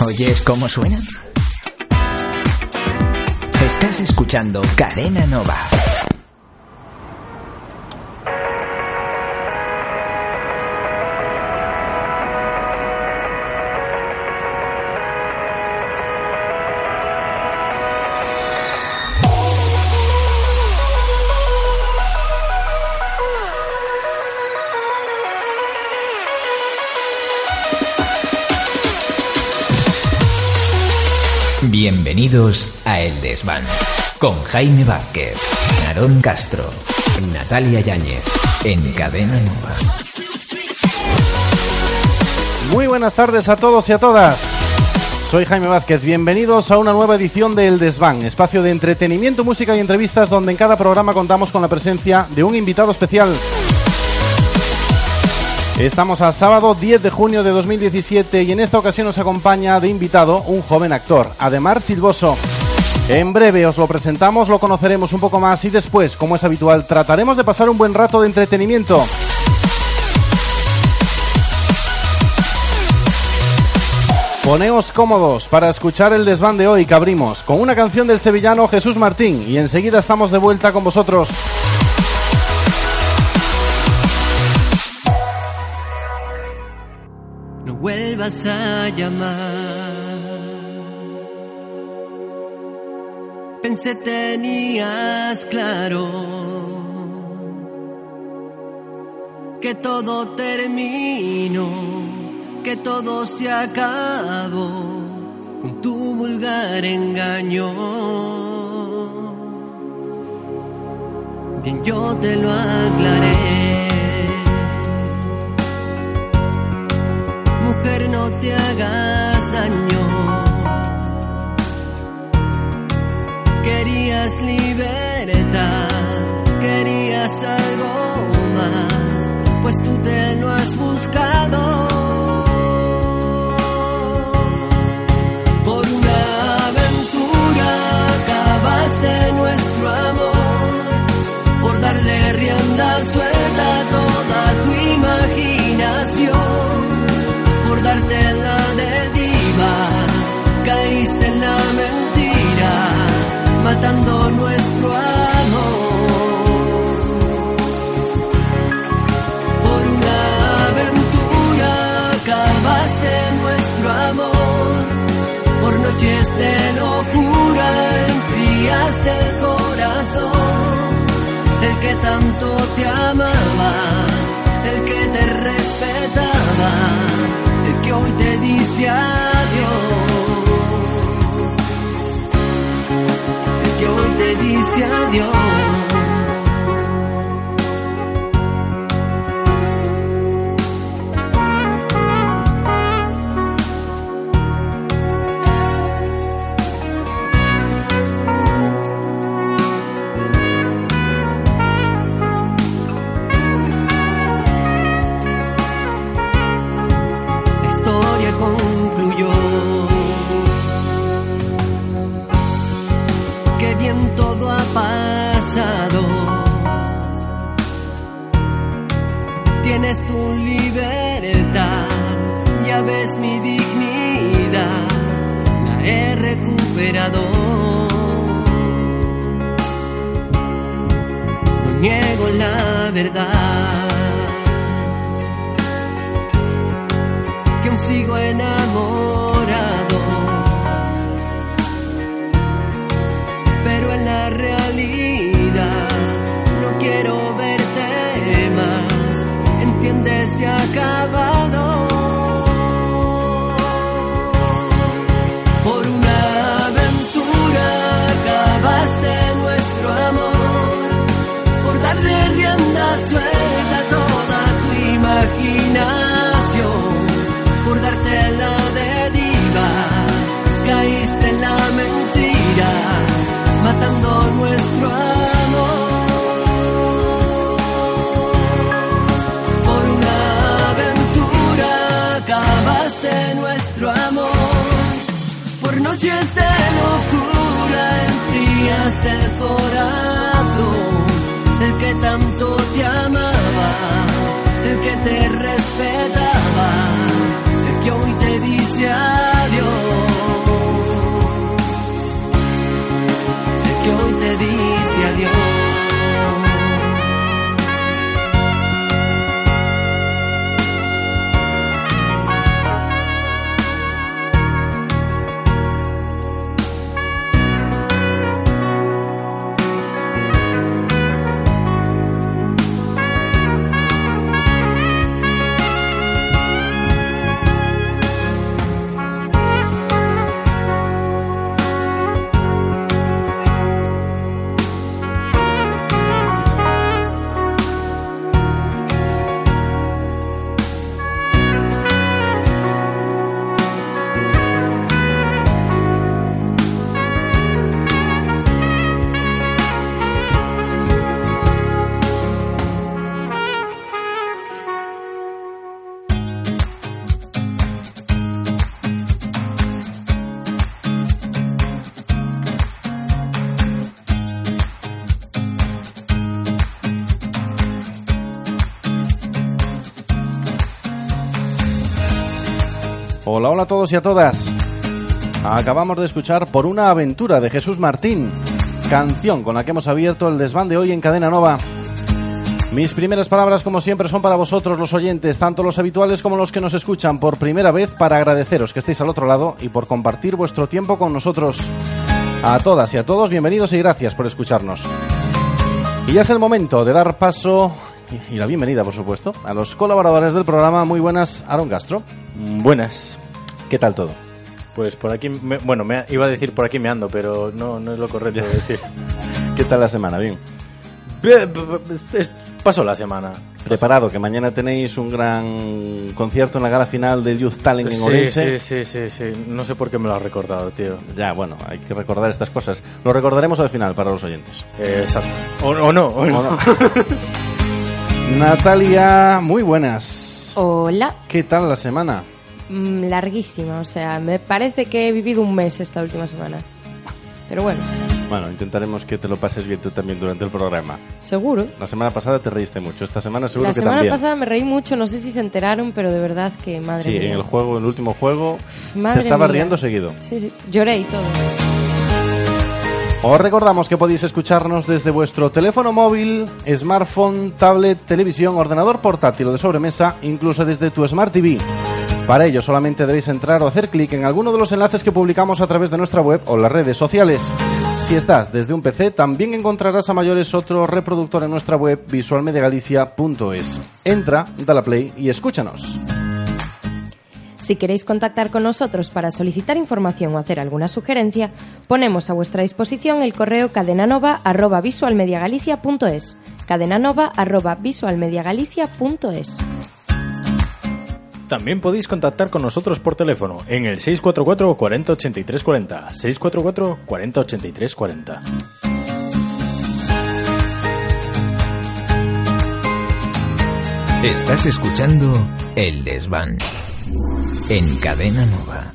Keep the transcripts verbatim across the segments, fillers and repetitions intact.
¿Oyes cómo suena? Estás escuchando Cadena Nova. Bienvenidos a El Desván, con Jaime Vázquez, Aarón Castro, Natalia Yáñez, en Cadena Nova. Muy buenas tardes a todos y a todas. Soy Jaime Vázquez, bienvenidos a una nueva edición de El Desván, espacio de entretenimiento, música y entrevistas donde en cada programa contamos con la presencia de un invitado especial. Estamos a sábado diez de junio de dos mil diecisiete y en esta ocasión nos acompaña de invitado un joven actor, Ademar Silvoso. En breve os lo presentamos, lo conoceremos un poco más y después, como es habitual, trataremos de pasar un buen rato de entretenimiento. Poneos cómodos para escuchar el desván de hoy que abrimos con una canción del sevillano Jesús Martín y enseguida estamos de vuelta con vosotros. Vuelvas a llamar. Pensé tenías claro que todo terminó, que todo se acabó con tu vulgar engaño. Bien, yo te lo aclaré. Mujer, no te hagas daño. Querías libertad, querías algo más, pues tú te lo has buscado. Por una aventura acabaste nuestro amor, por darle rienda suelta a toda tu imaginación. Por darte la de diva, caíste en la mentira, matando nuestro amor. Por una aventura acabaste nuestro amor, por noches de locura enfriaste el corazón. El que tanto te amaba, el que te respetaba, el que hoy te dice adiós, el que hoy te dice adiós. Tienes tu libertad, ya ves mi dignidad, la he recuperado. No niego la verdad, que aún sigo enamorado, pero en la realidad no quiero verte más. Entiendes, se ha acabado. Por una aventura acabaste nuestro amor, por darle rienda suelta a toda tu imaginación, por darte la de diva, caíste en la mentira, matando nuestro amor. Acabaste nuestro amor, por noches de locura enfriaste el corazón. El que tanto te amaba, el que te respetaba, el que hoy te dice adiós, te dice adiós. Hola, hola a todos y a todas. Acabamos de escuchar Por una aventura de Jesús Martín, canción con la que hemos abierto el desván de hoy en Cadena Nova. Mis primeras palabras, como siempre, son para vosotros, los oyentes, tanto los habituales como los que nos escuchan por primera vez, para agradeceros que estéis al otro lado y por compartir vuestro tiempo con nosotros. A todas y a todos, bienvenidos y gracias por escucharnos. Y ya es el momento de dar paso, y la bienvenida, por supuesto, a los colaboradores del programa. Muy buenas, Aaron Castro. Buenas. ¿Qué tal todo? Pues por aquí, me, bueno, me iba a decir por aquí me ando, pero no, no es lo correcto de decir. ¿Qué tal la semana? Bien. Pasó la semana. Preparado, que mañana tenéis un gran concierto en la gala final del Youth Talent en sí, Orense. Sí, sí, sí, sí. No sé por qué me lo has recordado, tío. Ya, bueno, hay que recordar estas cosas. Lo recordaremos al final para los oyentes. Eh, exacto. O, o no, o no. O no. Natalia, muy buenas. Hola. ¿Qué tal la semana? Mm, larguísima, o sea, me parece que he vivido un mes esta última semana. Pero bueno. Bueno, intentaremos que te lo pases bien tú también durante el programa. ¿Seguro? La semana pasada te reíste mucho, esta semana seguro la que también. La también. semana pasada me reí mucho, no sé si se enteraron, pero de verdad que madre sí, mía. Sí, en el juego, en el último juego, madre te estaba mía. riendo seguido. Sí, sí, lloré y todo. Os recordamos que podéis escucharnos desde vuestro teléfono móvil, smartphone, tablet, televisión, ordenador portátil o de sobremesa, incluso desde tu Smart T V. Para ello solamente debéis entrar o hacer clic en alguno de los enlaces que publicamos a través de nuestra web o las redes sociales. Si estás desde un P C, también encontrarás a mayores otro reproductor en nuestra web visual media galicia punto es. Entra, dale a play y escúchanos. Si queréis contactar con nosotros para solicitar información o hacer alguna sugerencia, ponemos a vuestra disposición el correo cadenanova arroba visualmediagalicia punto es. cadenanova arroba visualmediagalicia punto es. También podéis contactar con nosotros por teléfono en el seis cuatro cuatro, cuarenta, ochenta y tres cuarenta, seis cuatro cuatro, cuarenta, ochenta y tres cuarenta. Estás escuchando El Desván en Cadena Nova.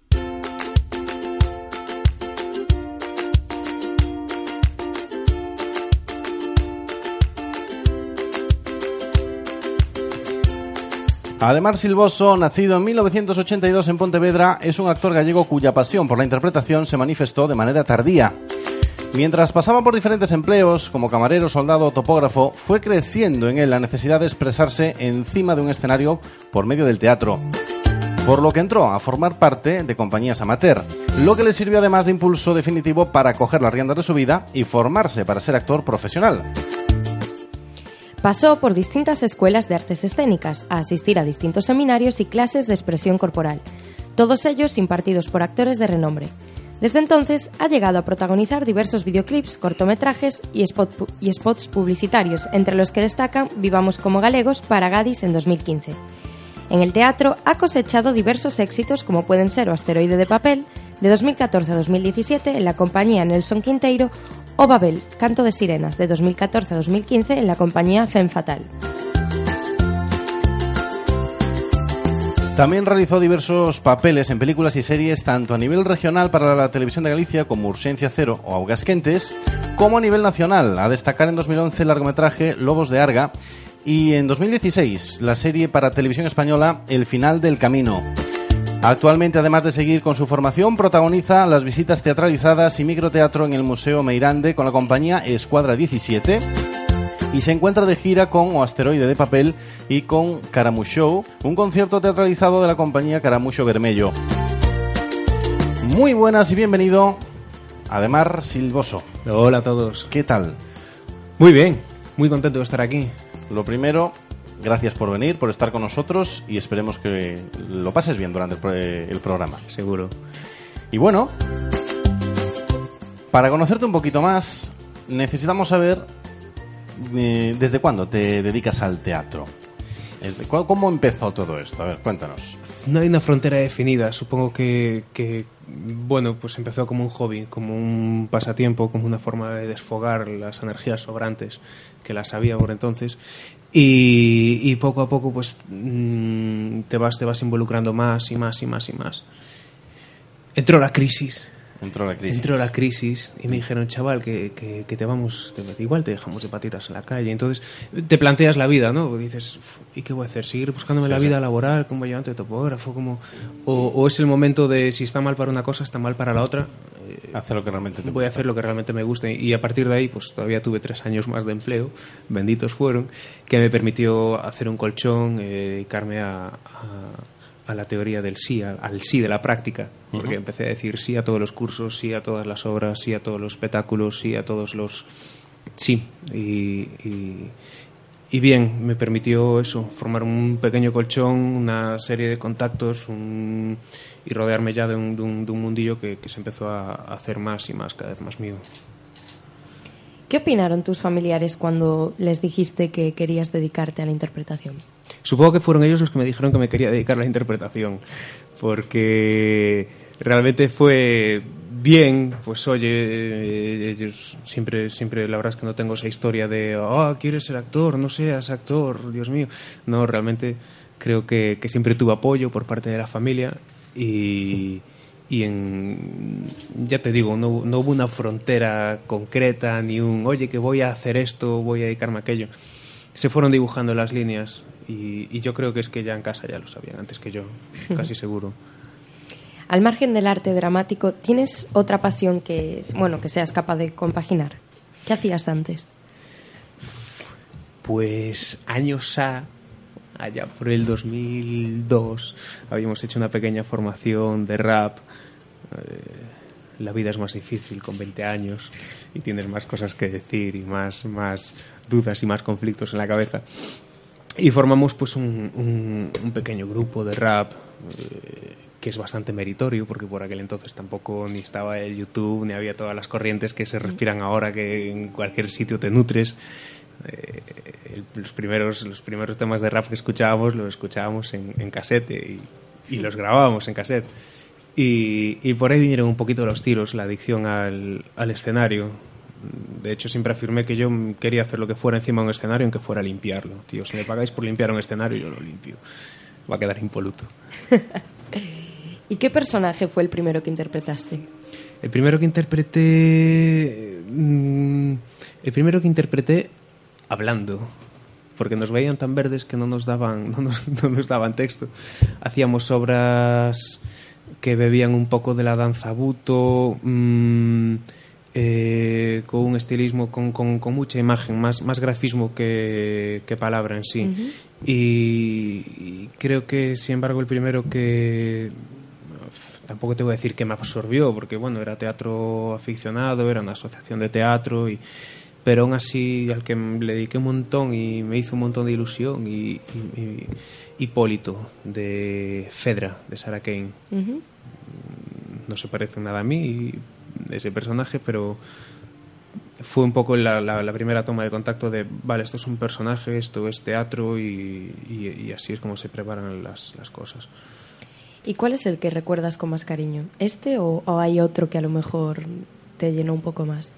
Ademar Silvoso, nacido en mil novecientos ochenta y dos en Pontevedra, es un actor gallego cuya pasión por la interpretación se manifestó de manera tardía. Mientras pasaba por diferentes empleos, como camarero, soldado o topógrafo, fue creciendo en él la necesidad de expresarse encima de un escenario por medio del teatro, por lo que entró a formar parte de compañías amateur, lo que le sirvió además de impulso definitivo para coger las riendas de su vida y formarse para ser actor profesional. Pasó por distintas escuelas de artes escénicas, a asistir a distintos seminarios y clases de expresión corporal, todos ellos impartidos por actores de renombre. Desde entonces ha llegado a protagonizar diversos videoclips, cortometrajes y, spot, y spots publicitarios, entre los que destacan Vivamos como galegos para Gadis en dos mil quince. En el teatro ha cosechado diversos éxitos como pueden ser O Asteroide de Papel, de dos mil catorce a dos mil diecisiete en la compañía Nelson Quinteiro, o Babel, Canto de Sirenas, de dos mil catorce a dos mil quince en la compañía Femme Fatale. También realizó diversos papeles en películas y series tanto a nivel regional para la televisión de Galicia como Urxencia Cero o Augas Quentes, como a nivel nacional, a destacar en dos mil once el largometraje Lobos de Arga y en dos mil dieciséis la serie para televisión española El Final del Camino. Actualmente, además de seguir con su formación, protagoniza las visitas teatralizadas y microteatro en el Museo Meirande con la compañía Escuadra diecisiete y se encuentra de gira con O Asteroide de Papel y con Caramuxou, un concierto teatralizado de la compañía Caramuxo Vermello. Muy buenas y bienvenido, Ademar Silvoso. Hola a todos. ¿Qué tal? Muy bien, muy contento de estar aquí. Lo primero, gracias por venir, por estar con nosotros y esperemos que lo pases bien durante el, pro- el programa. Seguro. Y bueno, para conocerte un poquito más, necesitamos saber eh, desde cuándo te dedicas al teatro. ¿Cómo empezó todo esto? A ver, cuéntanos. No hay una frontera definida. Supongo que, que, bueno, pues empezó como un hobby, como un pasatiempo, como una forma de desfogar las energías sobrantes, que las había por entonces. Y, y poco a poco, pues, mmm, te vas, te vas involucrando más y más y más y más. Entró la crisis. Entró la crisis. Entró la crisis y me dijeron, chaval, que, que, que te vamos, te, igual te dejamos de patitas en la calle. Entonces te planteas la vida, ¿no? Y dices, ¿y qué voy a hacer? ¿Seguir buscándome sí, la vida sí. laboral como ayudante de topógrafo? Como, o, o es el momento de, si está mal para una cosa, está mal para la otra. Hacer lo que realmente te Voy gusta. a hacer lo que realmente me guste. Y a partir de ahí, pues todavía tuve tres años más de empleo, benditos fueron, que me permitió hacer un colchón, eh, dedicarme a... a a la teoría del sí, al, al sí de la práctica, porque uh-huh. empecé a decir sí a todos los cursos, sí a todas las obras, sí a todos los espectáculos, sí a todos los... sí, y, y, y bien, me permitió eso, formar un pequeño colchón, una serie de contactos un, y rodearme ya de un, de un, de un mundillo que, que se empezó a, a hacer más y más, cada vez más mío. ¿Qué opinaron tus familiares cuando les dijiste que querías dedicarte a la interpretación? Supongo que fueron ellos los que me dijeron que me quería dedicar a la interpretación, porque realmente fue bien, pues oye, ellos siempre, siempre la verdad es que no tengo esa historia de, ah, oh, quieres ser actor, no seas actor, Dios mío. No, realmente creo que, que siempre tuve apoyo por parte de la familia y... y en, ya te digo, no, no hubo una frontera concreta ni un, oye, que voy a hacer esto, voy a dedicarme a aquello. Se fueron dibujando las líneas y, y yo creo que es que ya en casa ya lo sabían antes que yo, casi seguro. Al margen del arte dramático, ¿tienes otra pasión que, bueno, que seas capaz de compaginar? ¿Qué hacías antes? Pues años a... allá por el dos mil dos habíamos hecho una pequeña formación de rap. Eh, la vida es más difícil con veinte años y tienes más cosas que decir y más, más dudas y más conflictos en la cabeza. Y formamos pues un, un, un pequeño grupo de rap eh, que es bastante meritorio porque por aquel entonces tampoco ni estaba el YouTube ni había todas las corrientes que se respiran ahora, que en cualquier sitio te nutres. Eh, el, los primeros los primeros temas de rap que escuchábamos los escuchábamos en, en casete y, y los grabábamos en cassette y, y por ahí vinieron un poquito los tiros, la adicción al, al escenario. De hecho siempre afirmé que yo quería hacer lo que fuera encima de un escenario, aunque fuera limpiarlo. Tío, si me pagáis por limpiar un escenario yo lo limpio, va a quedar impoluto. ¿Y qué personaje fue el primero que interpretaste? El primero que interpreté mmm, el primero que interpreté hablando, porque nos veían tan verdes que no nos daban no nos, no nos daban texto. Hacíamos obras que bebían un poco de la danza buto, mmm, eh, con un estilismo, con, con, con mucha imagen, más, más grafismo que, que palabra en sí. Uh-huh. y, y creo que, sin embargo, el primero que... tampoco te voy a decir que me absorbió, porque bueno, era teatro aficionado, era una asociación de teatro y pero aún así al que le dediqué un montón y me hizo un montón de ilusión y, y, y Hipólito de Fedra, de Sarah Kane. Uh-huh. No se parece nada a mí ese personaje, pero fue un poco la, la, la primera toma de contacto de vale, esto es un personaje, esto es teatro y, y, y así es como se preparan las, las cosas. ¿Y cuál es el que recuerdas con más cariño? ¿Este o, o hay otro que a lo mejor te llenó un poco más?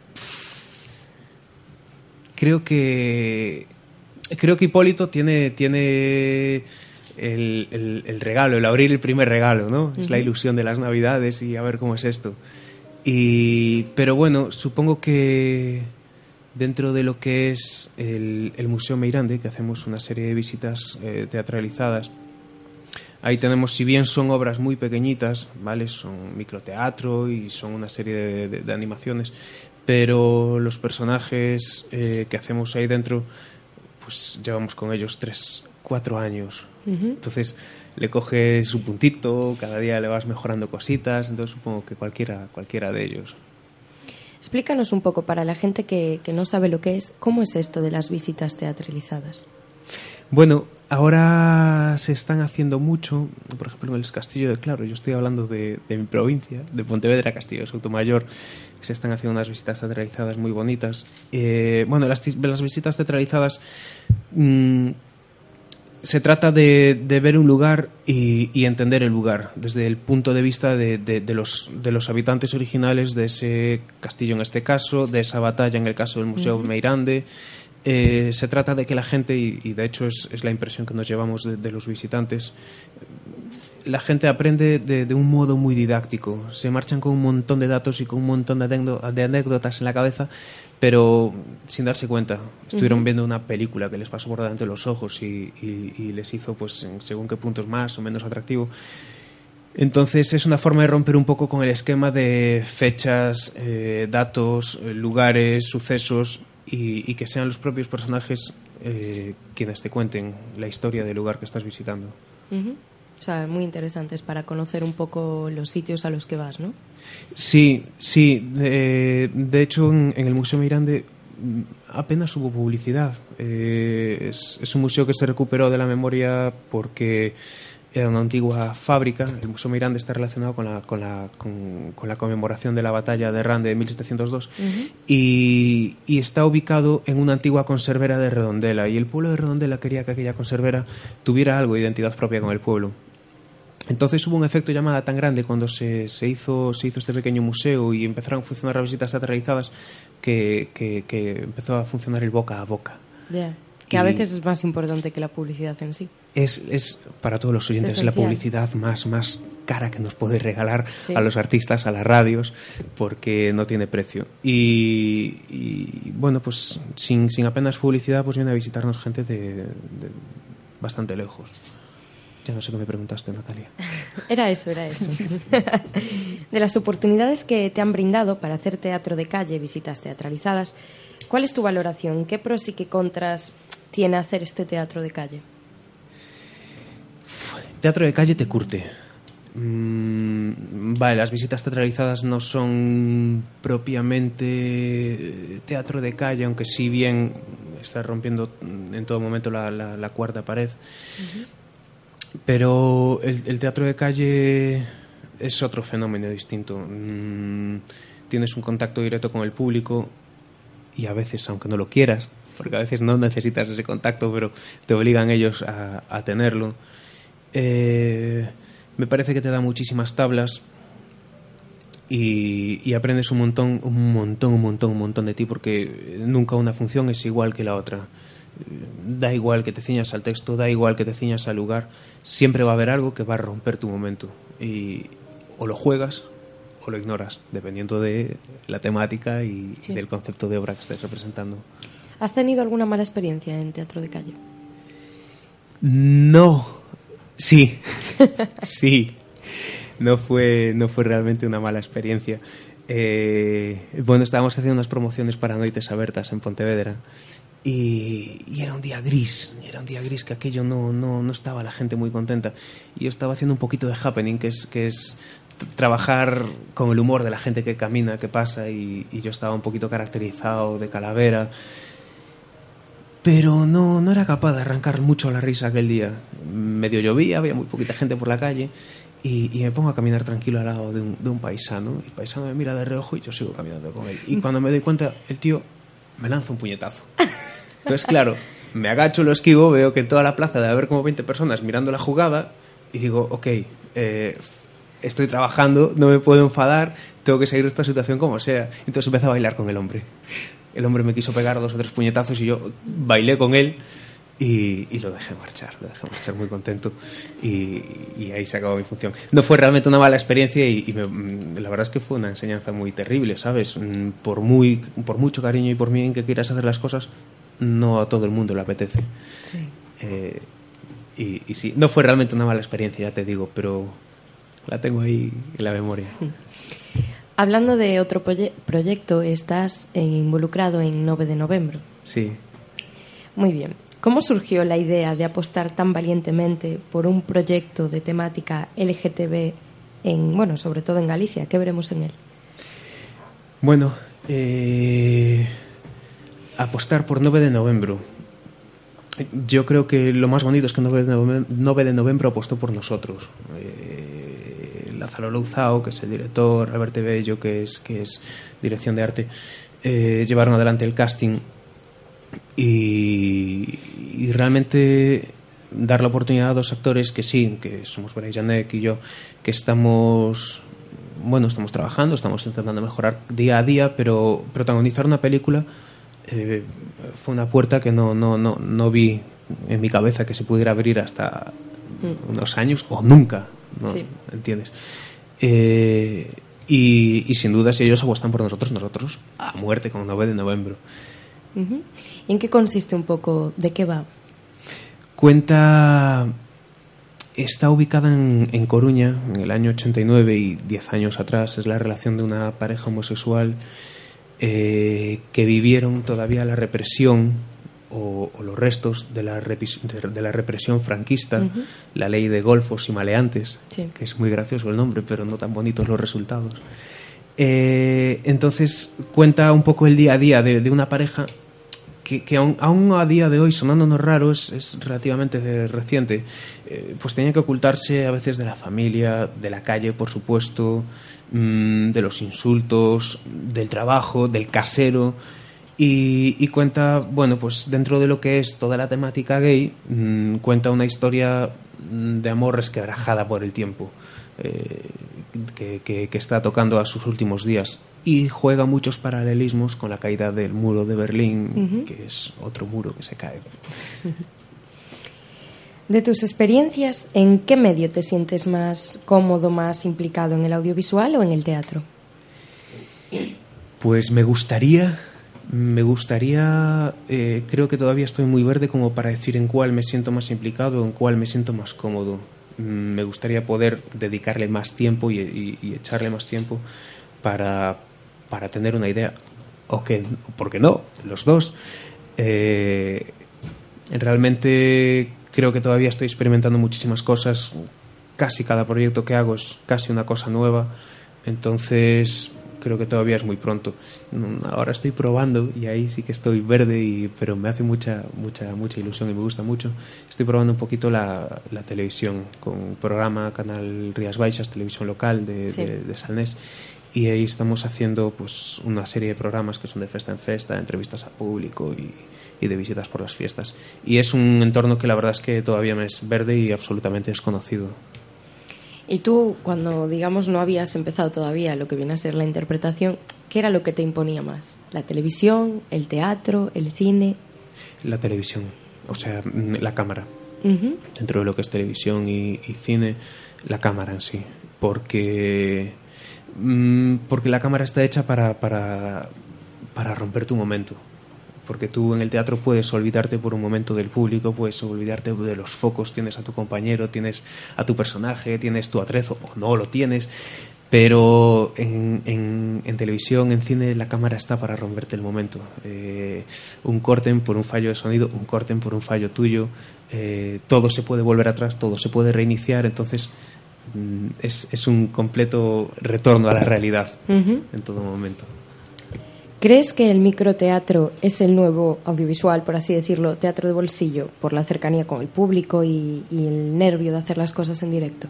Creo que creo que Hipólito tiene tiene el, el, el regalo, el abrir el primer regalo, ¿no? Uh-huh. Es la ilusión de las Navidades y a ver cómo es esto. Y pero bueno, supongo que dentro de lo que es el, el Museo Meirande, que hacemos una serie de visitas eh, teatralizadas, Ahí tenemos, si bien son obras muy pequeñitas, ¿vale? Son microteatro y son una serie de, de, de animaciones, pero los personajes eh, que hacemos ahí dentro, pues llevamos con ellos tres, cuatro años. Uh-huh. Entonces le coges su puntito, cada día le vas mejorando cositas, entonces supongo que cualquiera, cualquiera de ellos. Explícanos un poco, para la gente que, que no sabe lo que es, ¿cómo es esto de las visitas teatralizadas? Bueno, ahora se están haciendo mucho, por ejemplo en el Castillo de Claro, yo estoy hablando de, de mi provincia, de Pontevedra, Castillo de Soutomayor, se están haciendo unas visitas teatralizadas muy bonitas. Eh, bueno, las, las visitas teatralizadas mmm, se trata de, de ver un lugar y, y entender el lugar desde el punto de vista de, de, de, los, de los habitantes originales de ese castillo en este caso, de esa batalla en el caso del Museo uh-huh. Meirande. Eh, se trata de que la gente, y, y de hecho es, es la impresión que nos llevamos de, de los visitantes, la gente aprende de, de un modo muy didáctico. Se marchan con un montón de datos y con un montón de, anécdot- de anécdotas en la cabeza, pero sin darse cuenta. Estuvieron uh-huh. viendo una película que les pasó por delante de los ojos y, y, y les hizo, pues, en según qué puntos más o menos atractivo. Entonces es una forma de romper un poco con el esquema de fechas, eh, datos, eh, lugares, sucesos, y, y que sean los propios personajes eh, quienes te cuenten la historia del lugar que estás visitando. Uh-huh. O sea, muy interesantes para conocer un poco los sitios a los que vas, ¿no? Sí, sí. De, de hecho, en, en el Museo Meirande apenas hubo publicidad. Eh, es, es un museo que se recuperó de la memoria porque era una antigua fábrica. El Museo Meirande está relacionado con la, con la, con, con la conmemoración de la batalla de Rande de mil setecientos dos uh-huh. y, y está ubicado en una antigua conservera de Redondela, y el pueblo de Redondela quería que aquella conservera tuviera algo de identidad propia con el pueblo. Entonces hubo un efecto llamada tan grande cuando se, se, hizo, se hizo este pequeño museo y empezaron a funcionar las visitas teatralizadas que, que, que empezó a funcionar el boca a boca. Yeah. Que a veces es más importante que la publicidad en sí. Es, es para todos los oyentes, es la publicidad más, más cara que nos puede regalar sí. a los artistas, a las radios, porque no tiene precio. Y, y bueno, pues sin, sin apenas publicidad, pues viene a visitarnos gente de, de bastante lejos. Ya no sé qué me preguntaste, Natalia. Era eso, era eso. De las oportunidades que te han brindado para hacer teatro de calle, visitas teatralizadas, ¿cuál es tu valoración? ¿Qué pros y qué contras tiene hacer este teatro de calle? Teatro de calle te curte. Mm, vale, las visitas teatralizadas no son propiamente teatro de calle, aunque sí bien está rompiendo en todo momento la, la, la cuarta pared. Uh-huh. Pero el, el teatro de calle es otro fenómeno distinto. Mm, tienes un contacto directo con el público y a veces, aunque no lo quieras, porque a veces no necesitas ese contacto, pero te obligan ellos a, a tenerlo. Eh, me parece que te da muchísimas tablas y, y aprendes un montón, un montón, un montón, un montón de ti, porque nunca una función es igual que la otra. Da igual que te ciñas al texto, da igual que te ciñas al lugar, siempre va a haber algo que va a romper tu momento y o lo juegas o lo ignoras, dependiendo de la temática y sí. del concepto de obra que estés representando. ¿Has tenido alguna mala experiencia en teatro de calle? No, sí, sí, no fue, no fue realmente una mala experiencia. Eh, bueno, estábamos haciendo unas promociones para Noites Abertas en Pontevedra. Y, y era un día gris, era un día gris que aquello no, no, no estaba la gente muy contenta. Y yo estaba haciendo un poquito de happening, que es, que es t- trabajar con el humor de la gente que camina, que pasa, y, y yo estaba un poquito caracterizado de calavera. Pero no, no era capaz de arrancar mucho la risa aquel día. Medio llovía, había muy poquita gente por la calle, y, y me pongo a caminar tranquilo al lado de un, de un paisano. El paisano me mira de reojo y yo sigo caminando con él. Y cuando me doy cuenta, el tío me lanza un puñetazo. Entonces, claro, me agacho, lo esquivo, veo que en toda la plaza debe haber como veinte personas mirando la jugada y digo, ok, eh, estoy trabajando, no me puedo enfadar, tengo que seguir esta situación como sea. Entonces empecé a bailar con el hombre. El hombre me quiso pegar dos o tres puñetazos y yo bailé con él y, y lo dejé marchar, lo dejé marchar muy contento y, y ahí se acabó mi función. No fue realmente una mala experiencia y, y me, la verdad es que fue una enseñanza muy terrible, ¿sabes? Por, muy, por mucho cariño y por bien que quieras hacer las cosas, no a todo el mundo le apetece. Sí. Eh, y, y sí, no fue realmente una mala experiencia, ya te digo, pero la tengo ahí en la memoria. Hablando de otro proye- proyecto, estás eh, involucrado en nueve de noviembre. Sí. Muy bien. ¿Cómo surgió la idea de apostar tan valientemente por un proyecto de temática L G T B en, bueno, sobre todo en Galicia? ¿Qué veremos en él? Bueno, eh, apostar por nueve de noviembre. Yo creo que lo más bonito es que nueve de noviembre apostó por nosotros. Eh, Lázaro Louzao, que es el director, Albert Bello, que es, que es dirección de arte, eh, llevaron adelante el casting y, y realmente dar la oportunidad a dos actores que sí, que somos Bray Janek y yo, que estamos... Bueno, estamos trabajando, estamos intentando mejorar día a día, pero protagonizar una película eh, fue una puerta que no, no, no, no vi en mi cabeza que se pudiera abrir hasta mm. unos años o nunca, ¿no? Sí. ¿Entiendes? Eh, y, y sin duda, si ellos apuestan por nosotros, nosotros a muerte con nueve de noviembre. Uh-huh. ¿Y en qué consiste un poco? ¿De qué va? Cuenta... Está ubicada en, en Coruña, en el año ochenta y nueve, y diez años atrás. Es la relación de una pareja homosexual eh, que vivieron todavía la represión o, o los restos de la, repis, de, de la represión franquista, uh-huh. la ley de golfos y maleantes, sí. que es muy gracioso el nombre, pero no tan bonitos los resultados. Eh, entonces cuenta un poco el día a día de, de una pareja que, que aún, aún a día de hoy, sonándonos raro, es, es relativamente reciente, eh, pues tenía que ocultarse a veces de la familia, de la calle, por supuesto, mmm, de los insultos, del trabajo, del casero, y, y cuenta, bueno, pues dentro de lo que es toda la temática gay, mmm, cuenta una historia de amor resquebrajada por el tiempo, eh, que, que, que está tocando a sus últimos días. Y juega muchos paralelismos con la caída del muro de Berlín, uh-huh. que es otro muro que se cae. De tus experiencias, ¿en qué medio te sientes más cómodo, más implicado, en el audiovisual o en el teatro? Pues me gustaría, me gustaría, eh, creo que todavía estoy muy verde como para decir en cuál me siento más implicado, en cuál me siento más cómodo. Me gustaría poder dedicarle más tiempo y, y, y echarle más tiempo para... para tener una idea, o que, ¿por qué no? Los dos. Eh, realmente creo que todavía estoy experimentando muchísimas cosas. Casi cada proyecto que hago es casi una cosa nueva. Entonces creo que todavía es muy pronto. Ahora estoy probando y ahí sí que estoy verde, y, pero me hace mucha mucha mucha ilusión y me gusta mucho. Estoy probando un poquito la, la televisión con un programa, Canal Rías Baixas, televisión local de, sí. de, de Salnés. Y ahí estamos haciendo pues una serie de programas que son de festa en festa, entrevistas al público y, y de visitas por las fiestas. Y es un entorno que la verdad es que todavía me es verde y absolutamente desconocido. Y tú, cuando, digamos, no habías empezado todavía lo que viene a ser la interpretación, ¿qué era lo que te imponía más? ¿La televisión, el teatro, el cine? La televisión, o sea, la cámara. Uh-huh. Dentro de lo que es televisión y, y cine, la cámara en sí. Porque... porque la cámara está hecha para, para, para romper tu momento, porque tú en el teatro puedes olvidarte por un momento del público, puedes olvidarte de los focos, tienes a tu compañero, tienes a tu personaje, tienes tu atrezo o no lo tienes, pero en, en, en televisión, en cine, la cámara está para romperte el momento. Eh, un corten por un fallo de sonido, un corten por un fallo tuyo, eh, todo se puede volver atrás, todo se puede reiniciar, entonces Es, es un completo retorno a la realidad uh-huh. en todo momento. ¿Crees que el microteatro es el nuevo audiovisual, por así decirlo, teatro de bolsillo, por la cercanía con el público y, y el nervio de hacer las cosas en directo?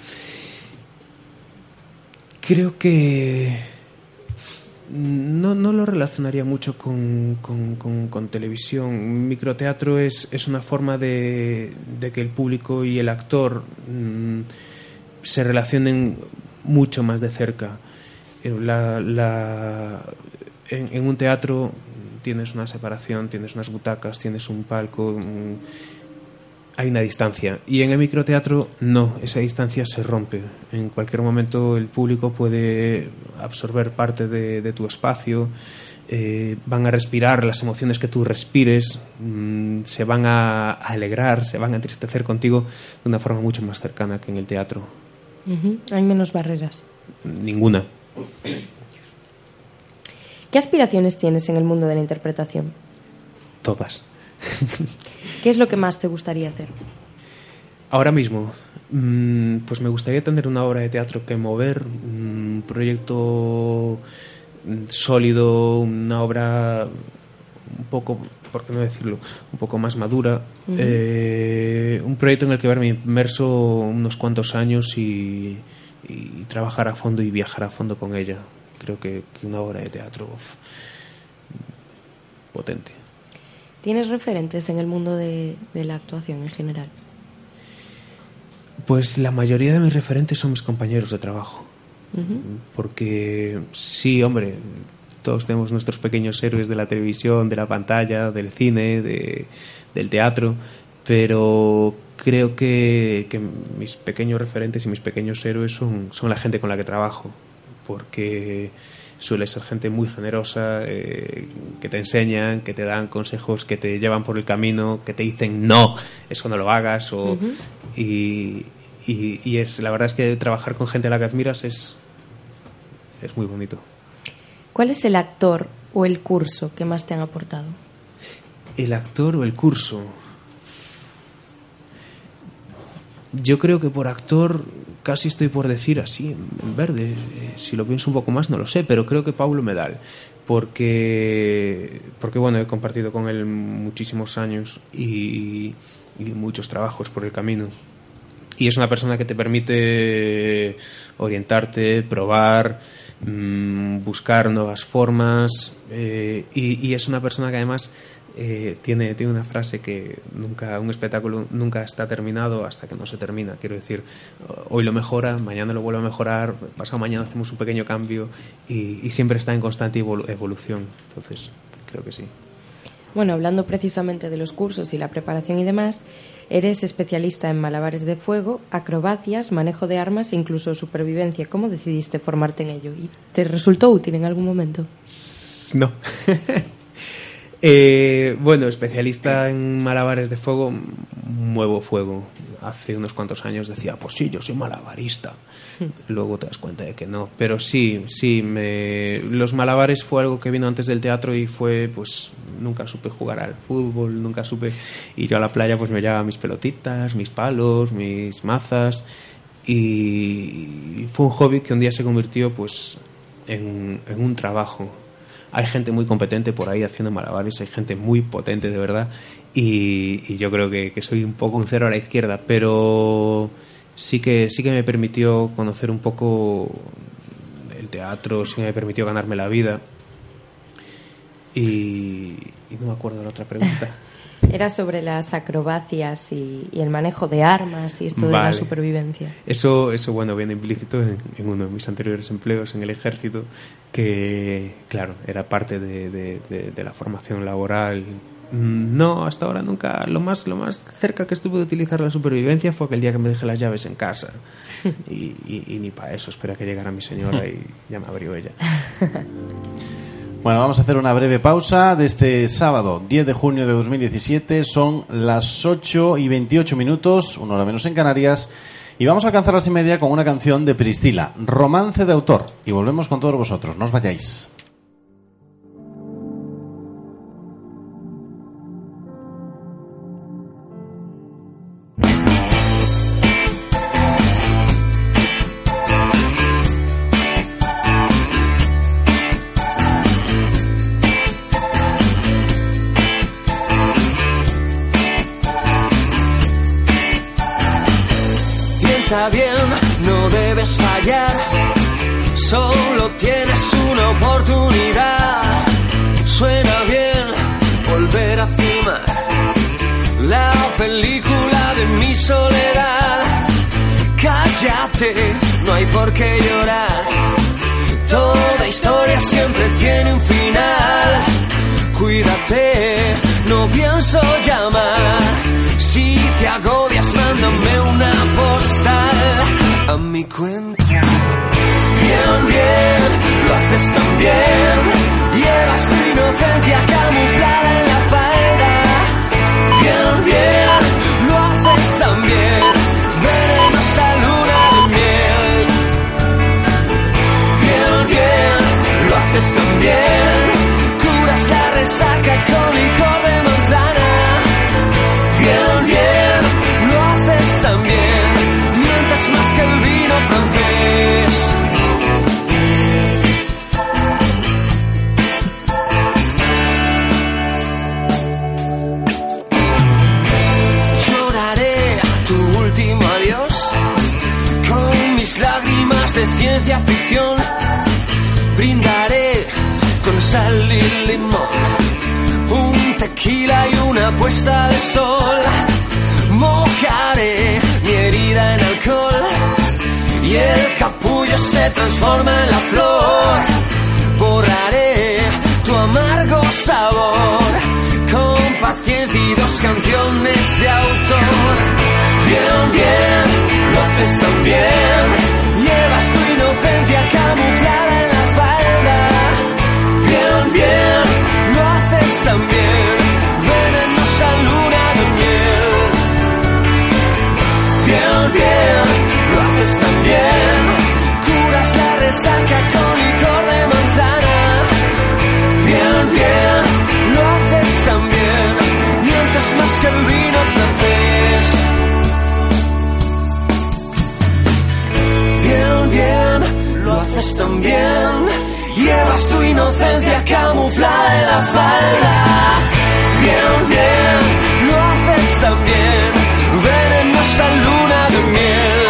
Creo que no, no lo relacionaría mucho con, con, con, con televisión. Microteatro es, es una forma de, de que el público y el actor mmm, se relacionen mucho más de cerca. La, la, en, en un teatro tienes una separación, tienes unas butacas, tienes un palco. hay una distancia. Y en el microteatro no, esa distancia se rompe. En cualquier momento el público puede absorber parte de, de tu espacio, eh, van a respirar las emociones que tú respires, mmm, se van a, a alegrar, se van a entristecer contigo de una forma mucho más cercana que en el teatro. Uh-huh. Hay menos barreras. Ninguna. ¿Qué aspiraciones tienes en el mundo de la interpretación? Todas. ¿Qué es lo que más te gustaría hacer? Ahora mismo, mmm, pues me gustaría tener una obra de teatro que mover, un proyecto sólido, una obra un poco, por qué no decirlo, un poco más madura, uh-huh. eh, un proyecto en el que verme inmerso unos cuantos años y, y trabajar a fondo y viajar a fondo con ella. Creo que, que una obra de teatro uf, potente. ¿Tienes referentes en el mundo de, de la actuación en general? Pues la mayoría de mis referentes son mis compañeros de trabajo. Uh-huh. Porque sí, hombre, todos tenemos nuestros pequeños héroes de la televisión, de la pantalla, del cine, de, del teatro, pero creo que, que mis pequeños referentes y mis pequeños héroes son, son la gente con la que trabajo, porque suele ser gente muy generosa, eh, que te enseñan, que te dan consejos, que te llevan por el camino, que te dicen no, eso no lo hagas, o, uh-huh. y, y, y es la verdad es que trabajar con gente a la que admiras es, es muy bonito. ¿Cuál es el actor o el curso que más te han aportado? El actor o el curso. Yo creo que por actor casi estoy por decir así en verde, eh, si lo pienso un poco más no lo sé, pero creo que Paulo Medal, porque porque bueno, he compartido con él muchísimos años y, y muchos trabajos por el camino, y es una persona que te permite orientarte, probar, mmm, buscar nuevas formas, eh, y, y es una persona que además Eh, tiene, tiene una frase que nunca un espectáculo nunca está terminado hasta que no se termina. Quiero decir, hoy lo mejora, mañana lo vuelve a mejorar, pasado mañana hacemos un pequeño cambio y, y siempre está en constante evolu- evolución. Entonces, creo que sí. Bueno, hablando precisamente de los cursos y la preparación y demás, eres especialista en malabares de fuego, acrobacias, manejo de armas e incluso supervivencia. ¿Cómo decidiste formarte en ello? ¿Y te resultó útil en algún momento? No. Eh, bueno, especialista en malabares de fuego, muevo fuego. Hace unos cuantos años decía, pues sí, yo soy malabarista. Luego te das cuenta de que no. Pero sí, sí, me... los malabares fue algo que vino antes del teatro y fue, pues, nunca supe jugar al fútbol, nunca supe... Y yo a la playa, pues me llevaba mis pelotitas, mis palos, mis mazas. Y fue un hobby que un día se convirtió, pues, en, en un trabajo. Hay gente muy competente por ahí haciendo malabares, hay gente muy potente de verdad, y, y yo creo que, que soy un poco un cero a la izquierda, pero sí que sí que me permitió conocer un poco el teatro, sí que me permitió ganarme la vida, y, y no me acuerdo de la otra pregunta. Era sobre las acrobacias y, y el manejo de armas y esto vale. De la supervivencia. Eso, eso bueno, viene implícito en, en uno de mis anteriores empleos en el ejército, que, claro, era parte de, de, de, de la formación laboral. No, hasta ahora nunca. Lo más, lo más cerca que estuve de utilizar la supervivencia fue aquel día que me dejé las llaves en casa. Y, y, y ni para eso, espera que llegara mi señora y ya me abrió ella. Bueno, vamos a hacer una breve pausa de este sábado, diez de junio de dos mil diecisiete. Son las ocho y veintiocho minutos, una hora menos en Canarias. Y vamos a alcanzar las y media con una canción de Priscila, Romance de autor. Y volvemos con todos vosotros, no os vayáis. Piensa bien, no debes fallar, solo tienes una oportunidad. Suena bien volver a filmar la película de mi soledad. Cállate, no hay por qué llorar, toda historia siempre tiene un final. Cuídate, no pienso llamar. Si te agobias, mándame una postal a mi cuenta. Bien, bien, lo haces tan bien. Llevas tu inocencia camuflada en la falda. Bien, bien, lo haces tan bien. Venenosa luna de miel. Bien, bien, lo haces tan bien. Curas la resaca con licor de manzana. Bien, bien, lo haces tan bien. Mientes más que el vino francés. Lloraré tu último adiós con mis lágrimas de ciencia ficción. Brindaré con sal y limón, un tequila y una puesta de sol. Mojaré mi herida en alcohol y el capullo se transforma en la flor. Borraré tu amargo sabor con paciencia y dos canciones de autor. Bien, bien, lo haces tan bien. Llevas tu inocencia camuflada en la falda. Bien, bien, lo haces tan bien. Venenosa luna de miel. Bien, bien, lo haces tan bien. Curas la resaca con licor de manzana. Bien, bien, lo haces tan bien. Mientes más que el vino francés. Bien, bien, lo haces tan bien. Llevas tu inocencia camuflada en la falda. Bien, bien, lo haces tan bien. Venenosa luna de miel.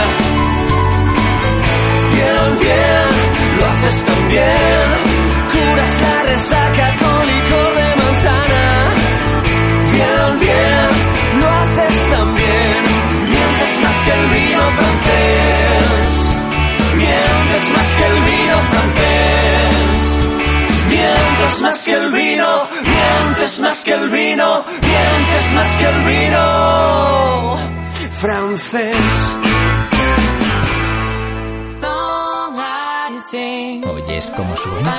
Bien, bien, lo haces tan bien. Curas la resaca con licor de manzana. Bien, bien, lo haces tan bien. Mientes más que el vino francés. Mientes más que el vino francés. Mientes más que el vino. Mientes más que el vino. Mientes más que el vino francés. ¿Oyes cómo suena?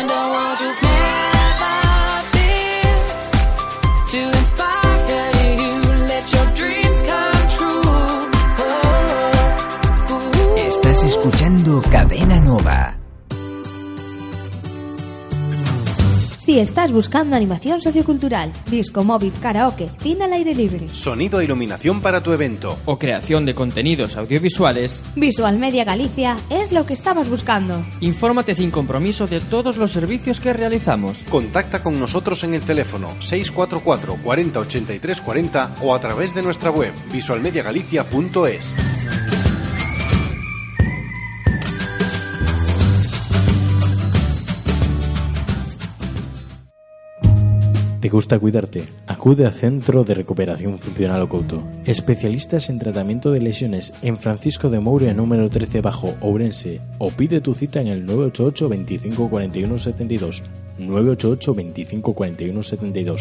Estás escuchando Cadena Nova. Si estás buscando animación sociocultural, disco móvil, karaoke, cine al aire libre, sonido e iluminación para tu evento o creación de contenidos audiovisuales, Visual Media Galicia es lo que estabas buscando. Infórmate sin compromiso de todos los servicios que realizamos. Contacta con nosotros en el teléfono seis cuatro cuatro, cuarenta, ochenta y tres cuarenta o a través de nuestra web visual media galicia punto es. ¿Te gusta cuidarte? Acude a Centro de Recuperación Funcional Ocouto. Especialistas en tratamiento de lesiones en Francisco de Moura número trece bajo Ourense. O pide tu cita en el nueve ocho ocho, veinticinco, cuarenta y uno, setenta y dos. nueve ocho ocho, veinticinco, cuarenta y uno, setenta y dos.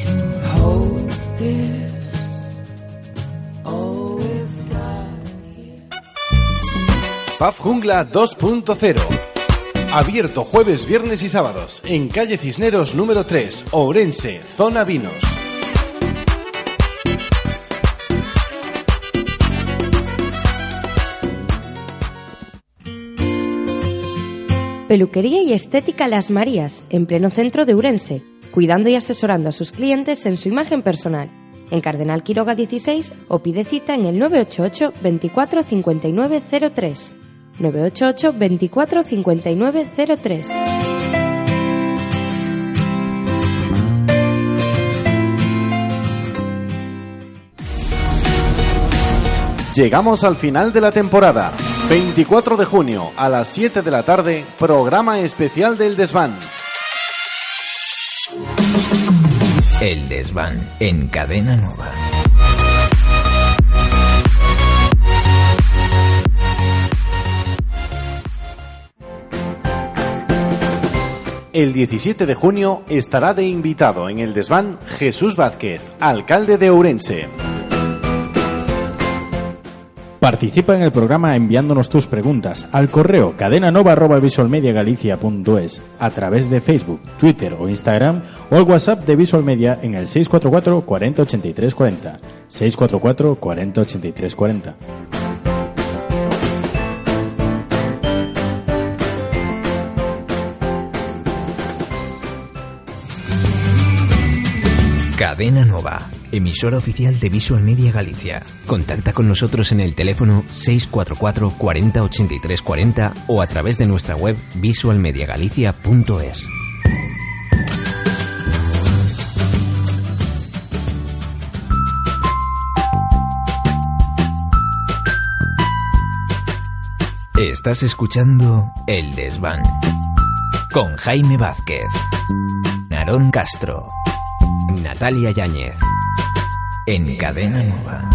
Pub Jungla dos punto cero. Abierto jueves, viernes y sábados en calle Cisneros número tres, Ourense, zona Vinos. Peluquería y estética Las Marías, en pleno centro de Ourense, cuidando y asesorando a sus clientes en su imagen personal. En Cardenal Quiroga dieciséis o pide cita en el nueve ocho ocho, veinticuatro, cincuenta y nueve cero tres. nueve ocho ocho, veinticuatro, cincuenta y nueve cero tres. Llegamos al final de la temporada. veinticuatro de junio a las siete de la tarde, programa especial del Desván. El Desván en Cadena Nova. El diecisiete de junio estará de invitado en el Desván Jesús Vázquez, alcalde de Ourense. Participa en el programa enviándonos tus preguntas al correo cadenanova arroba visualmediagalicia punto es, a través de Facebook, Twitter o Instagram, o al WhatsApp de Visual Media en el seis cuatro cuatro, cuarenta, ochenta y tres cuarenta. seis cuatro cuatro, cuarenta, ochenta y tres cuarenta. Cadena Nova, emisora oficial de Visual Media Galicia. Contacta con nosotros en el teléfono seis cuatro cuatro, cuarenta, ochenta y tres cuarenta o a través de nuestra web visual media galicia punto es. Estás escuchando El Desván con Jaime Vázquez, Narón Castro, Natalia Yáñez, en Cadena Nova.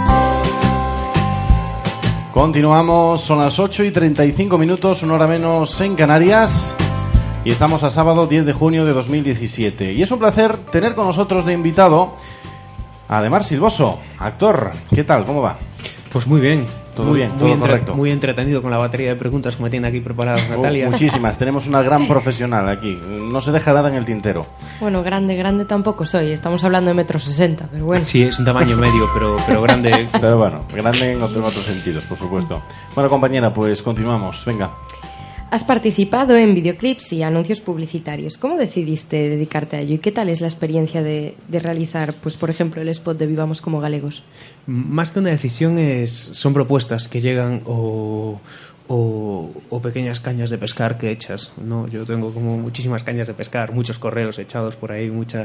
Continuamos, son las ocho y treinta y cinco minutos, una hora menos en Canarias, y estamos a sábado diez de junio de dos mil diecisiete. Y es un placer tener con nosotros de invitado a Ademar Silvoso, actor. ¿Qué tal? ¿Cómo va? Pues muy bien. Todo muy, bien, muy todo entre, correcto. Muy entretenido con la batería de preguntas que me tiene aquí preparadas Natalia. Uh, muchísimas, tenemos una gran profesional aquí. No se deja nada en el tintero. Bueno, grande, grande tampoco soy. Estamos hablando de metro sesenta, pero bueno. Sí, es un tamaño medio, pero, pero grande. Pero bueno, grande en, otro, en otros sentidos, por supuesto. Bueno, compañera, pues continuamos. Venga. Has participado en videoclips y anuncios publicitarios. ¿Cómo decidiste dedicarte a ello? ¿Y qué tal es la experiencia de, de realizar, pues por ejemplo, el spot de Vivamos como Galegos? Más que una decisión, es, son propuestas que llegan o, o, o pequeñas cañas de pescar que echas, ¿no? Yo tengo como muchísimas cañas de pescar, muchos correos echados por ahí, mucha...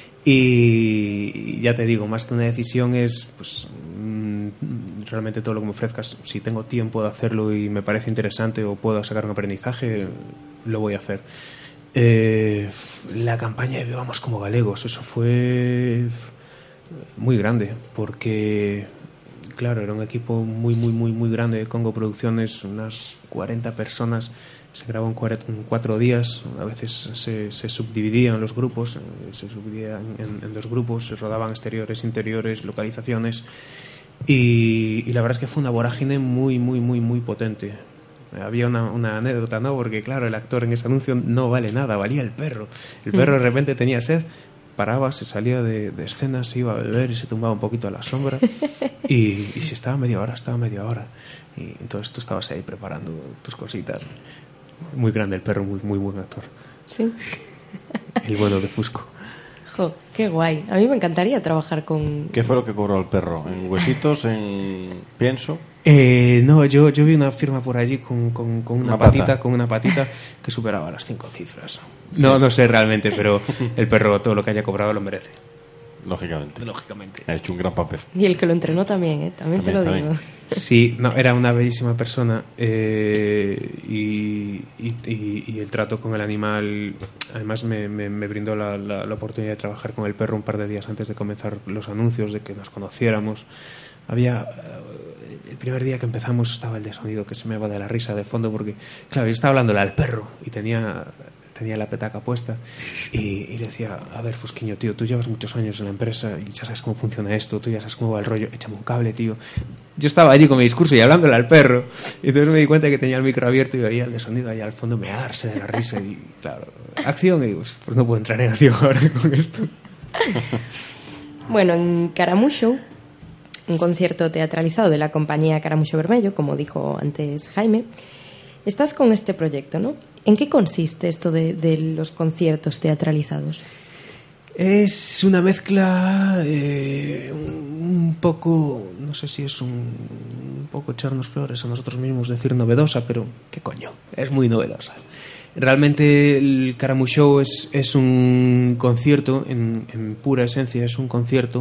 Y ya te digo, más que una decisión es, pues, realmente todo lo que me ofrezcas. Si tengo tiempo de hacerlo y me parece interesante o puedo sacar un aprendizaje, lo voy a hacer. Eh, la campaña de Vivamos como Galegos, eso fue muy grande, porque, claro, era un equipo muy, muy, muy, muy grande de Congo Producciones, unas cuarenta personas. Se grabó en cuatro días, a veces se, se subdividían los grupos, se subdividían en, en dos grupos, se rodaban exteriores, interiores, localizaciones, y, y la verdad es que fue una vorágine muy, muy, muy, muy potente. Había una, una anécdota, ¿no? Porque claro, el actor en ese anuncio no vale nada, valía el perro. El perro de repente tenía sed, paraba, se salía de, de escena, se iba a beber y se tumbaba un poquito a la sombra, y, y si estaba media hora, estaba media hora. Y entonces tú estabas ahí preparando tus cositas. Muy grande el perro, muy, muy buen actor. Sí. El bueno de Fusco. Jo, qué guay. A mí me encantaría trabajar con... ¿Qué fue lo que cobró el perro? ¿En huesitos? ¿En pienso? Eh, no, yo, yo vi una firma por allí con, con, con una, una patita, pata. con una patita que superaba las cinco cifras. No, sí. No sé realmente, pero el perro todo lo que haya cobrado lo merece. Lógicamente. Lógicamente. Ha hecho un gran papel. Y el que lo entrenó también, ¿eh? También, también te lo también. digo. Sí, no, era una bellísima persona, eh, y, y, y, y el trato con el animal, además me, me, me brindó la, la, la oportunidad de trabajar con el perro un par de días antes de comenzar los anuncios, de que nos conociéramos. Había, el primer día que empezamos estaba el de sonido que se me va de la risa de fondo, porque claro, yo estaba hablándole al perro y tenía... tenía la petaca puesta y, y le decía, a ver, Fusquiño, tío, tú llevas muchos años en la empresa y ya sabes cómo funciona esto, tú ya sabes cómo va el rollo, échame un cable, tío. Yo estaba allí con mi discurso y hablándole al perro, y entonces me di cuenta que tenía el micro abierto y veía el de sonido allá al fondo mearse de la risa y, claro, acción, y digo, pues no puedo entrar en acción ahora con esto. Bueno, en Caramucho, un concierto teatralizado de la compañía Caramucho Vermello, como dijo antes Jaime, estás con este proyecto, ¿no? ¿En qué consiste esto de, de los conciertos teatralizados? Es una mezcla eh, un poco, no sé si es un, un poco echarnos flores a nosotros mismos, decir novedosa, pero ¿qué coño? Es muy novedosa. Realmente el Caramu Show es, es un concierto, en, en pura esencia es un concierto.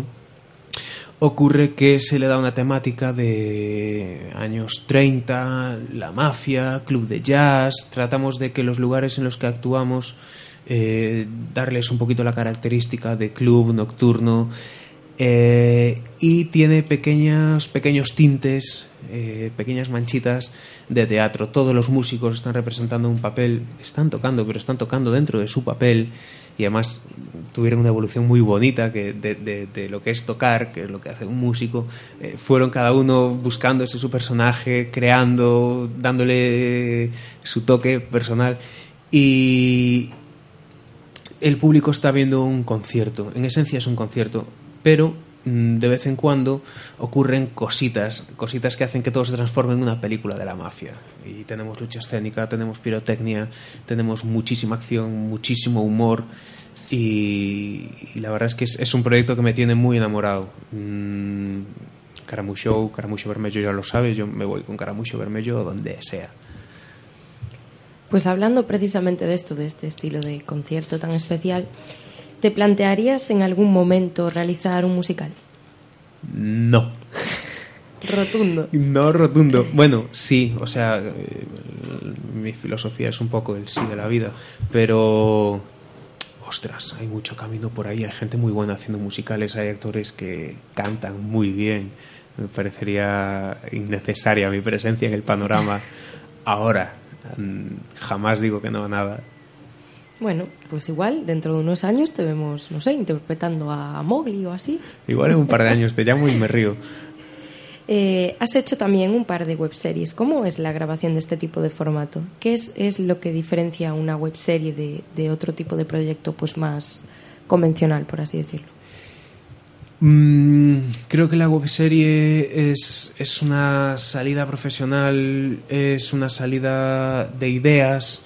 Ocurre que se le da una temática de años treinta, la mafia, club de jazz. Tratamos de que los lugares en los que actuamos, eh, darles un poquito la característica de club nocturno, eh, y tiene pequeños, pequeños tintes eh, pequeñas manchitas de teatro. Todos los músicos están representando un papel, están tocando, pero están tocando dentro de su papel, y además tuvieron una evolución muy bonita que de, de, de lo que es tocar, que es lo que hace un músico. Eh, fueron cada uno buscándose su personaje, creando, dándole su toque personal, y el público está viendo un concierto. En esencia es un concierto, pero de vez en cuando ocurren cositas, cositas que hacen que todo se transforme en una película de la mafia. Y tenemos lucha escénica, tenemos pirotecnia, tenemos muchísima acción, muchísimo humor, y, y la verdad es que es, es un proyecto que me tiene muy enamorado. Mm, Caramuxou, Caramuxo Vermello ya lo sabes, yo me voy con Caramuxo Vermello donde sea. Pues hablando precisamente de esto, de este estilo de concierto tan especial, ¿te plantearías en algún momento realizar un musical? No. Rotundo. No rotundo. Bueno, sí, o sea, eh, mi filosofía es un poco el sí de la vida, pero ostras, hay mucho camino por ahí, hay gente muy buena haciendo musicales, hay actores que cantan muy bien. Me parecería innecesaria mi presencia en el panorama ahora. Jamás digo que no a nada. Bueno, pues igual dentro de unos años te vemos, no sé, interpretando a Mowgli o así. Igual en un par de años te llamo y me río. Eh, has hecho también un par de webseries. ¿Cómo es la grabación de este tipo de formato? ¿Qué es, es lo que diferencia una webserie de, de otro tipo de proyecto, pues más convencional, por así decirlo? Mm, creo que la webserie es, es una salida profesional, es una salida de ideas.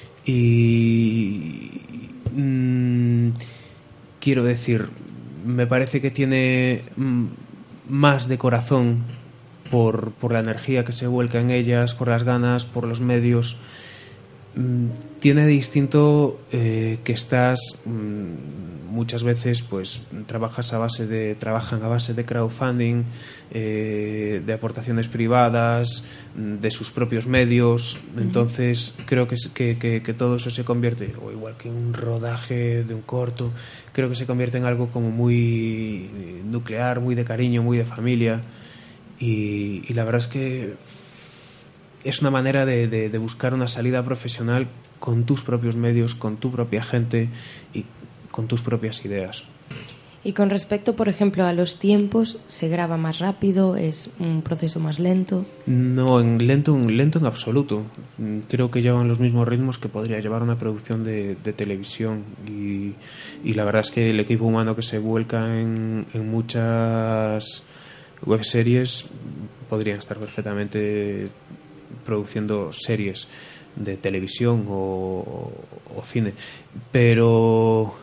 Y mmm, quiero decir, me parece que tiene mm, más de corazón por, por la energía que se vuelca en ellas, por las ganas, por los medios. Mm, tiene distinto eh, que estás mm, muchas veces pues trabajas a base de trabajan a base de crowdfunding, eh, de aportaciones privadas, de sus propios medios. Entonces creo que, que, que, que todo eso se convierte, o igual que un rodaje de un corto, creo que se convierte en algo como muy nuclear, muy de cariño, muy de familia, y, y la verdad es que es una manera de, de, de buscar una salida profesional con tus propios medios, con tu propia gente y con tus propias ideas. Y con respecto, por ejemplo, a los tiempos, ¿se graba más rápido? ¿Es un proceso más lento? No, en lento, lento en absoluto. Creo que llevan los mismos ritmos que podría llevar una producción de, de televisión, y, y la verdad es que el equipo humano que se vuelca en, en muchas webseries podrían estar perfectamente produciendo series de televisión o, o cine, pero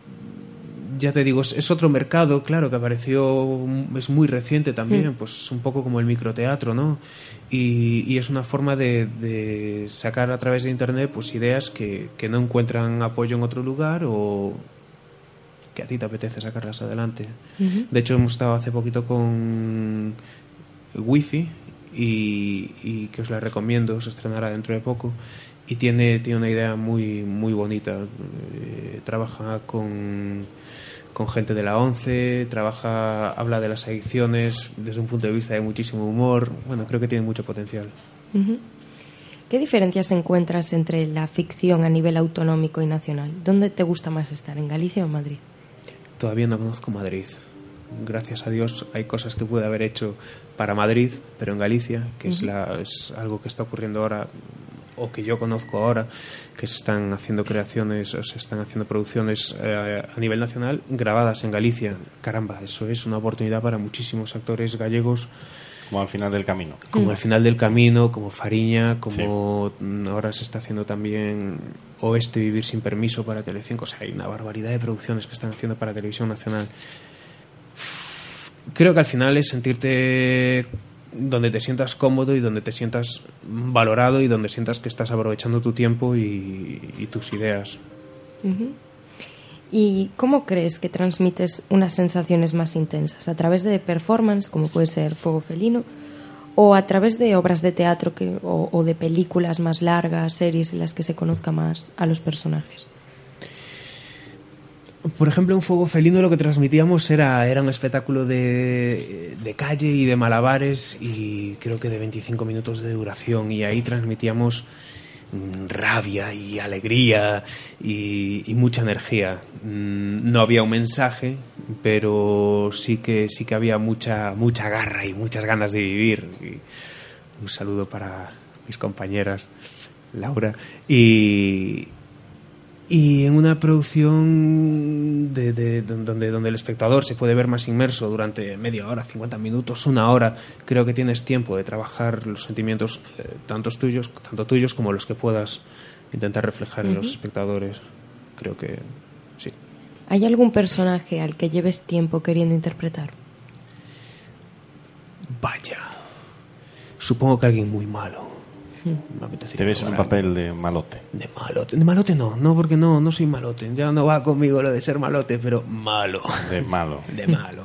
ya te digo, es, es otro mercado, claro, que apareció, es muy reciente también, mm. pues un poco como el microteatro, ¿no? Y, y es una forma de, de sacar a través de internet pues ideas que, que no encuentran apoyo en otro lugar, o que a ti te apetece sacarlas adelante. Uh-huh. De hecho, hemos estado hace poquito con Wi-Fi, y, y que os la recomiendo, se estrenará dentro de poco, y tiene, tiene una idea muy, muy bonita. Eh, trabaja con, con gente de la ONCE, trabaja, habla de las adicciones desde un punto de vista de muchísimo humor. Bueno, creo que tiene mucho potencial. Uh-huh. ¿Qué diferencias encuentras entre la ficción a nivel autonómico y nacional? ¿Dónde te gusta más estar, en Galicia o en Madrid? Todavía no conozco Madrid. Gracias a Dios hay cosas que pude haber hecho para Madrid, pero en Galicia, que uh-huh. es, la, es algo que está ocurriendo ahora, o que yo conozco ahora, que se están haciendo creaciones o se están haciendo producciones eh, a nivel nacional grabadas en Galicia. Caramba, eso es una oportunidad para muchísimos actores gallegos. Como al final del camino. Como mm. al final del camino, como Fariña, como sí. ahora se está haciendo también Oeste, Vivir sin permiso para Telecinco. O sea, hay una barbaridad de producciones que están haciendo para Televisión Nacional. Creo que al final es sentirte donde te sientas cómodo y donde te sientas valorado y donde sientas que estás aprovechando tu tiempo y, y tus ideas. Uh-huh. ¿Y cómo crees que transmites unas sensaciones más intensas? ¿A través de performance, como puede ser Fuego Felino, o a través de obras de teatro que, o, o de películas más largas, series en las que se conozca más a los personajes? Por ejemplo, en Fuego Felino lo que transmitíamos era, era un espectáculo de, de calle y de malabares, y creo que de veinticinco minutos de duración, y ahí transmitíamos rabia y alegría y, y mucha energía. No había un mensaje, pero sí que sí que había mucha mucha garra y muchas ganas de vivir. Y un saludo para mis compañeras Laura y y en una producción de, de, donde, donde el espectador se puede ver más inmerso durante media hora, cincuenta minutos, una hora, creo que tienes tiempo de trabajar los sentimientos eh, tantos tuyos, tanto tuyos como los que puedas intentar reflejar uh-huh. en los espectadores. Creo que sí. ¿Hay algún personaje al que lleves tiempo queriendo interpretar? Vaya, supongo que alguien muy malo. Te ves en un papel de malote. De malote, de malote no, no, porque no, no soy malote. Ya no va conmigo lo de ser malote, pero malo. De malo. De malo.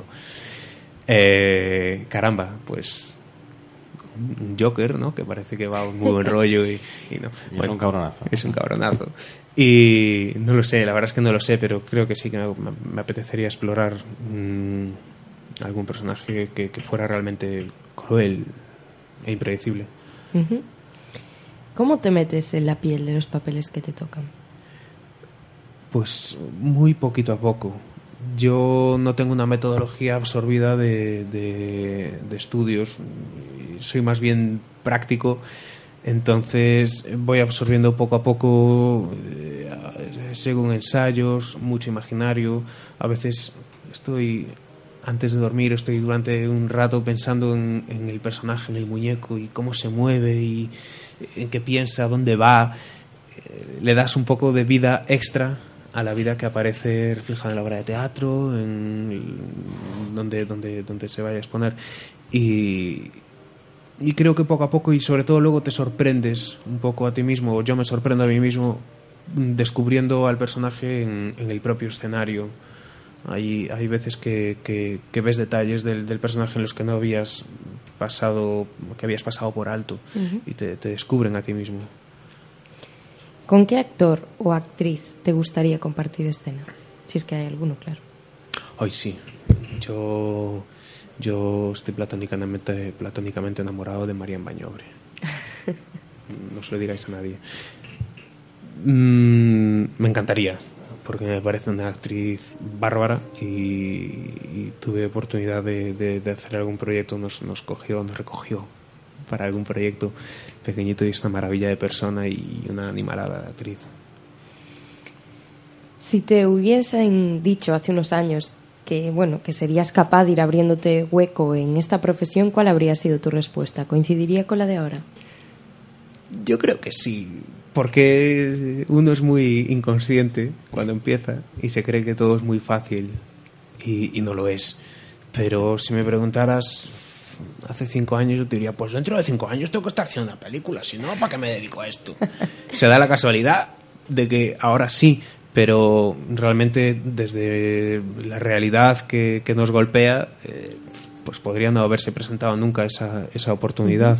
Eh, caramba, pues un Joker, ¿no? Que parece que va a un muy buen rollo y, y no. Y bueno, es un cabronazo. Es un cabronazo. Y no lo sé, la verdad es que no lo sé, pero creo que sí que me, me apetecería explorar mmm, algún personaje que, que fuera realmente cruel e impredecible. Uh-huh. ¿Cómo te metes en la piel de los papeles que te tocan? Pues muy poquito a poco. Yo no tengo una metodología absorbida de, de, de estudios. Soy más bien práctico. Entonces voy absorbiendo poco a poco, eh, según ensayos, mucho imaginario. A veces estoy... Antes de dormir estoy durante un rato pensando en, en el personaje, en el muñeco, y cómo se mueve y en qué piensa, dónde va. Eh, le das un poco de vida extra a la vida que aparece reflejada en la obra de teatro, en el, donde, donde, donde se vaya a exponer. Y, y creo que poco a poco, y sobre todo luego te sorprendes un poco a ti mismo, o yo me sorprendo a mí mismo descubriendo al personaje en, en el propio escenario. Hay, hay veces que, que, que ves detalles del, del personaje en los que no habías pasado, que habías pasado por alto, uh-huh. y te, te descubren a ti mismo. ¿Con qué actor o actriz te gustaría compartir escena? Si es que hay alguno, claro. Ay, sí. Yo, yo estoy platónicamente, platónicamente enamorado de Marian Bañobre. No se lo digáis a nadie. Mm, me encantaría, porque me parece una actriz bárbara, y, y tuve oportunidad de, de, de hacer algún proyecto, nos, nos cogió, nos recogió para algún proyecto pequeñito, y es una maravilla de persona y una animalada de actriz. Si te hubiesen dicho hace unos años que, bueno, que serías capaz de ir abriéndote hueco en esta profesión, ¿cuál habría sido tu respuesta? ¿Coincidiría con la de ahora? Yo creo que sí, porque uno es muy inconsciente cuando empieza y se cree que todo es muy fácil, y, y no lo es. Pero si me preguntaras hace cinco años, yo te diría, pues dentro de cinco años tengo que estar haciendo una película, si no, ¿para qué me dedico a esto? Se da la casualidad de que ahora sí, pero realmente desde la realidad que, que nos golpea, eh, pues podría no haberse presentado nunca esa, esa oportunidad.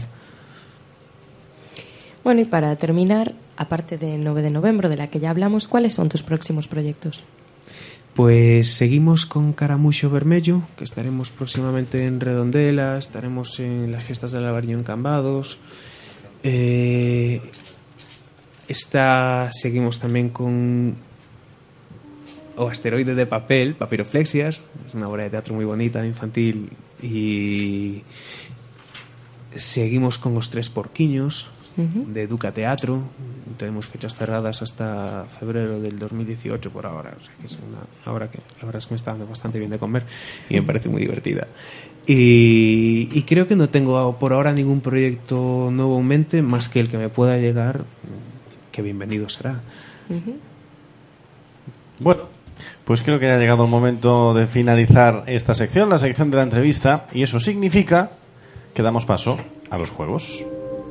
Bueno, y para terminar, aparte de nueve de noviembre, de la que ya hablamos, ¿cuáles son tus próximos proyectos? Pues seguimos con Caramuxo Vermello, que estaremos próximamente en Redondela, estaremos en las fiestas del Albariño en Cambados. Eh, está, seguimos también con O Asteroide de Papel, Papiroflexias, es una obra de teatro muy bonita, infantil, y seguimos con Os Tres Porquiños, uh-huh. de Educa Teatro. Tenemos fechas cerradas hasta febrero del dos mil dieciocho por ahora, o sea que es una obra que la verdad es que me está dando bastante bien de comer y me parece muy divertida. Y, y creo que no tengo por ahora ningún proyecto nuevo en mente, más que el que me pueda llegar, que bienvenido será. Uh-huh. Bueno, pues creo que ha llegado el momento de finalizar esta sección, la sección de la entrevista, y eso significa que damos paso a los juegos.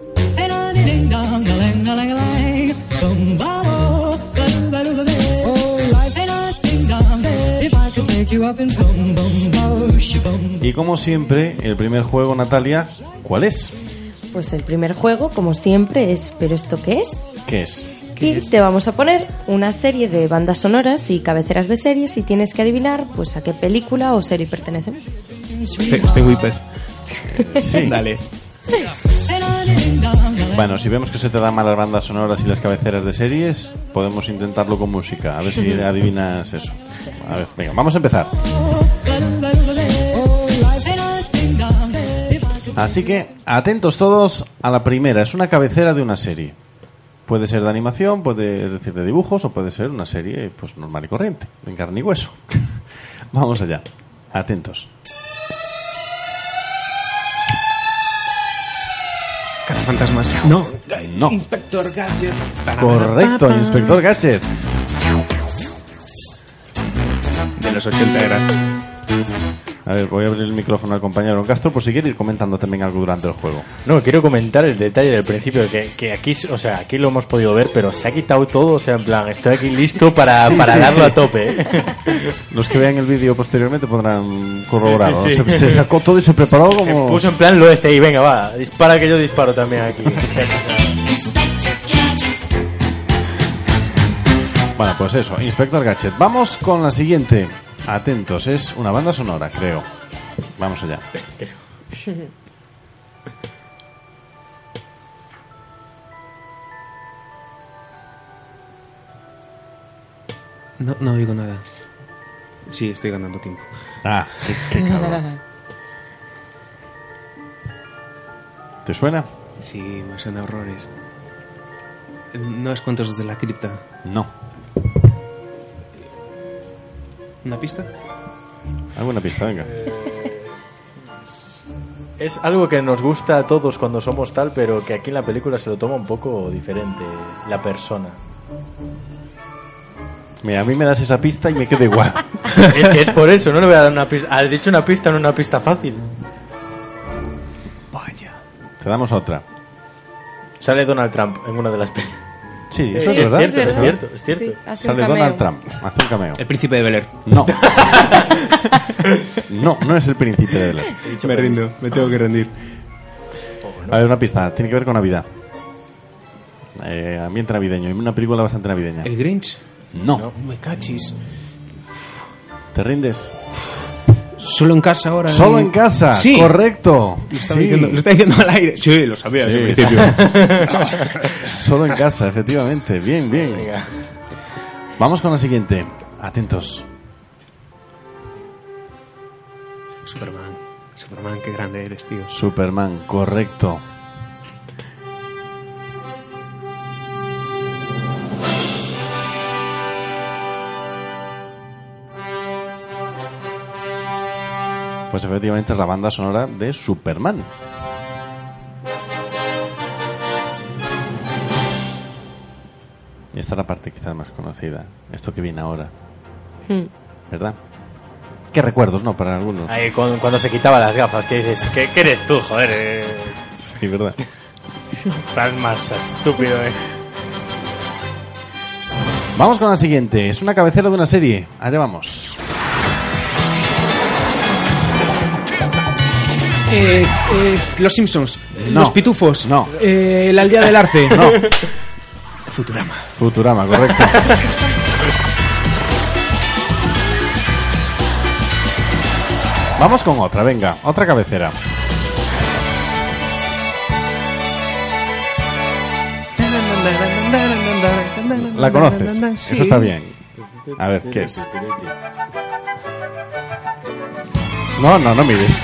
Y como siempre, el primer juego, Natalia, ¿cuál es? Pues el primer juego, como siempre, es ¿pero esto qué es? ¿Qué es? Y te vamos a poner una serie de bandas sonoras y cabeceras de series y tienes que adivinar pues a qué película o serie pertenecen. Estoy, estoy muy pez. Sí. Dale. Bueno, si vemos que se te dan malas bandas sonoras y las cabeceras de series, podemos intentarlo con música. A ver si adivinas eso. A ver, venga, vamos a empezar. Así que, atentos todos a la primera. Es una cabecera de una serie. Puede ser de animación, puede decir de dibujos, o puede ser una serie pues normal y corriente, en carne y hueso. Vamos allá. Atentos. Cazafantasmas. No. No. Inspector Gadget. Correcto, Inspector Gadget. De los ochenta era. A ver, voy a abrir el micrófono al compañero Don Castro por si quiere ir comentando también algo durante el juego. No, quiero comentar el detalle del principio, que, que aquí, o sea, aquí lo hemos podido ver, pero se ha quitado todo, o sea, en plan, estoy aquí listo para, sí, para sí, darlo sí. a tope. Los que vean el vídeo posteriormente podrán corroborarlo. Sí, sí, sí. Se, se sacó todo y se preparó como... Se puso en plan lo este y venga, va, dispara que yo disparo también aquí. Bueno, pues eso, Inspector Gadget. Vamos con la siguiente. Atentos, es una banda sonora, creo. Vamos allá. No, no oigo nada. Sí, estoy ganando tiempo. Ah, qué, qué cabrón. ¿Te suena? Sí, me suena a horrores. No es Cuentos desde la cripta. No. ¿Una pista? ¿Alguna pista? Venga. Es algo que nos gusta a todos cuando somos tal, pero que aquí en la película se lo toma un poco diferente la persona. Mira, a mí me das esa pista y me quedo igual. Es que es por eso, no le voy a dar una pista. Has dicho una pista, no una pista fácil. Vaya. Te damos otra. Sale Donald Trump en una de las películas. Sí, eso es, es verdad. Es cierto, es cierto, es cierto. Sí, Sale Donald Trump, hace un cameo. El príncipe de Bel-Air. No. No, no es el príncipe de Bel-Air. Me rindo, me tengo que rendir. Oh, no. A ver, una pista, tiene que ver con Navidad. Eh, ambiente navideño, y una película bastante navideña. ¿El Grinch? No. No, me cachis. ¿Te rindes? Solo en casa ahora. Solo en casa, sí. Correcto. Lo está, sí. diciendo, lo está diciendo al aire. Sí, lo sabía sí. desde el principio. Solo en casa, efectivamente. Bien, bien. Venga. Vamos con la siguiente. Atentos. Superman. Superman, qué grande eres, tío. Superman, correcto. Pues efectivamente es la banda sonora de Superman. Y esta es la parte quizás más conocida. Esto que viene ahora. Hmm. ¿Verdad? ¿Qué recuerdos, no? Para algunos. Ahí, cuando, cuando se quitaba las gafas, que dices, ¿qué, qué eres tú, joder? Eh... Sí, ¿verdad? Estás más estúpido, eh. Vamos con la siguiente. Es una cabecera de una serie. Allá vamos. Eh, eh, los Simpsons, no. Los Pitufos, no. eh, La aldea del arce, no. Futurama. Futurama, correcto. Vamos con otra, venga, otra cabecera. ¿La conoces? Sí. Eso está bien. A ver, ¿qué es? No, no, no mires.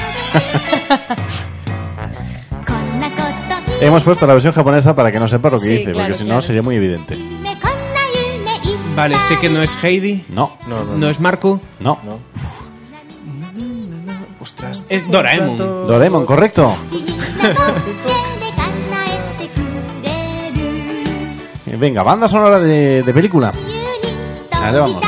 Hemos puesto la versión japonesa para que no sepa lo que Sí, dice, claro, porque si no claro. sería muy evidente. Vale, sé que no es Heidi, No, No, no, no es Marco. no. no. Ostras, es Doraemon. Doraemon, correcto. Venga, banda sonora de, de película. Allá vamos.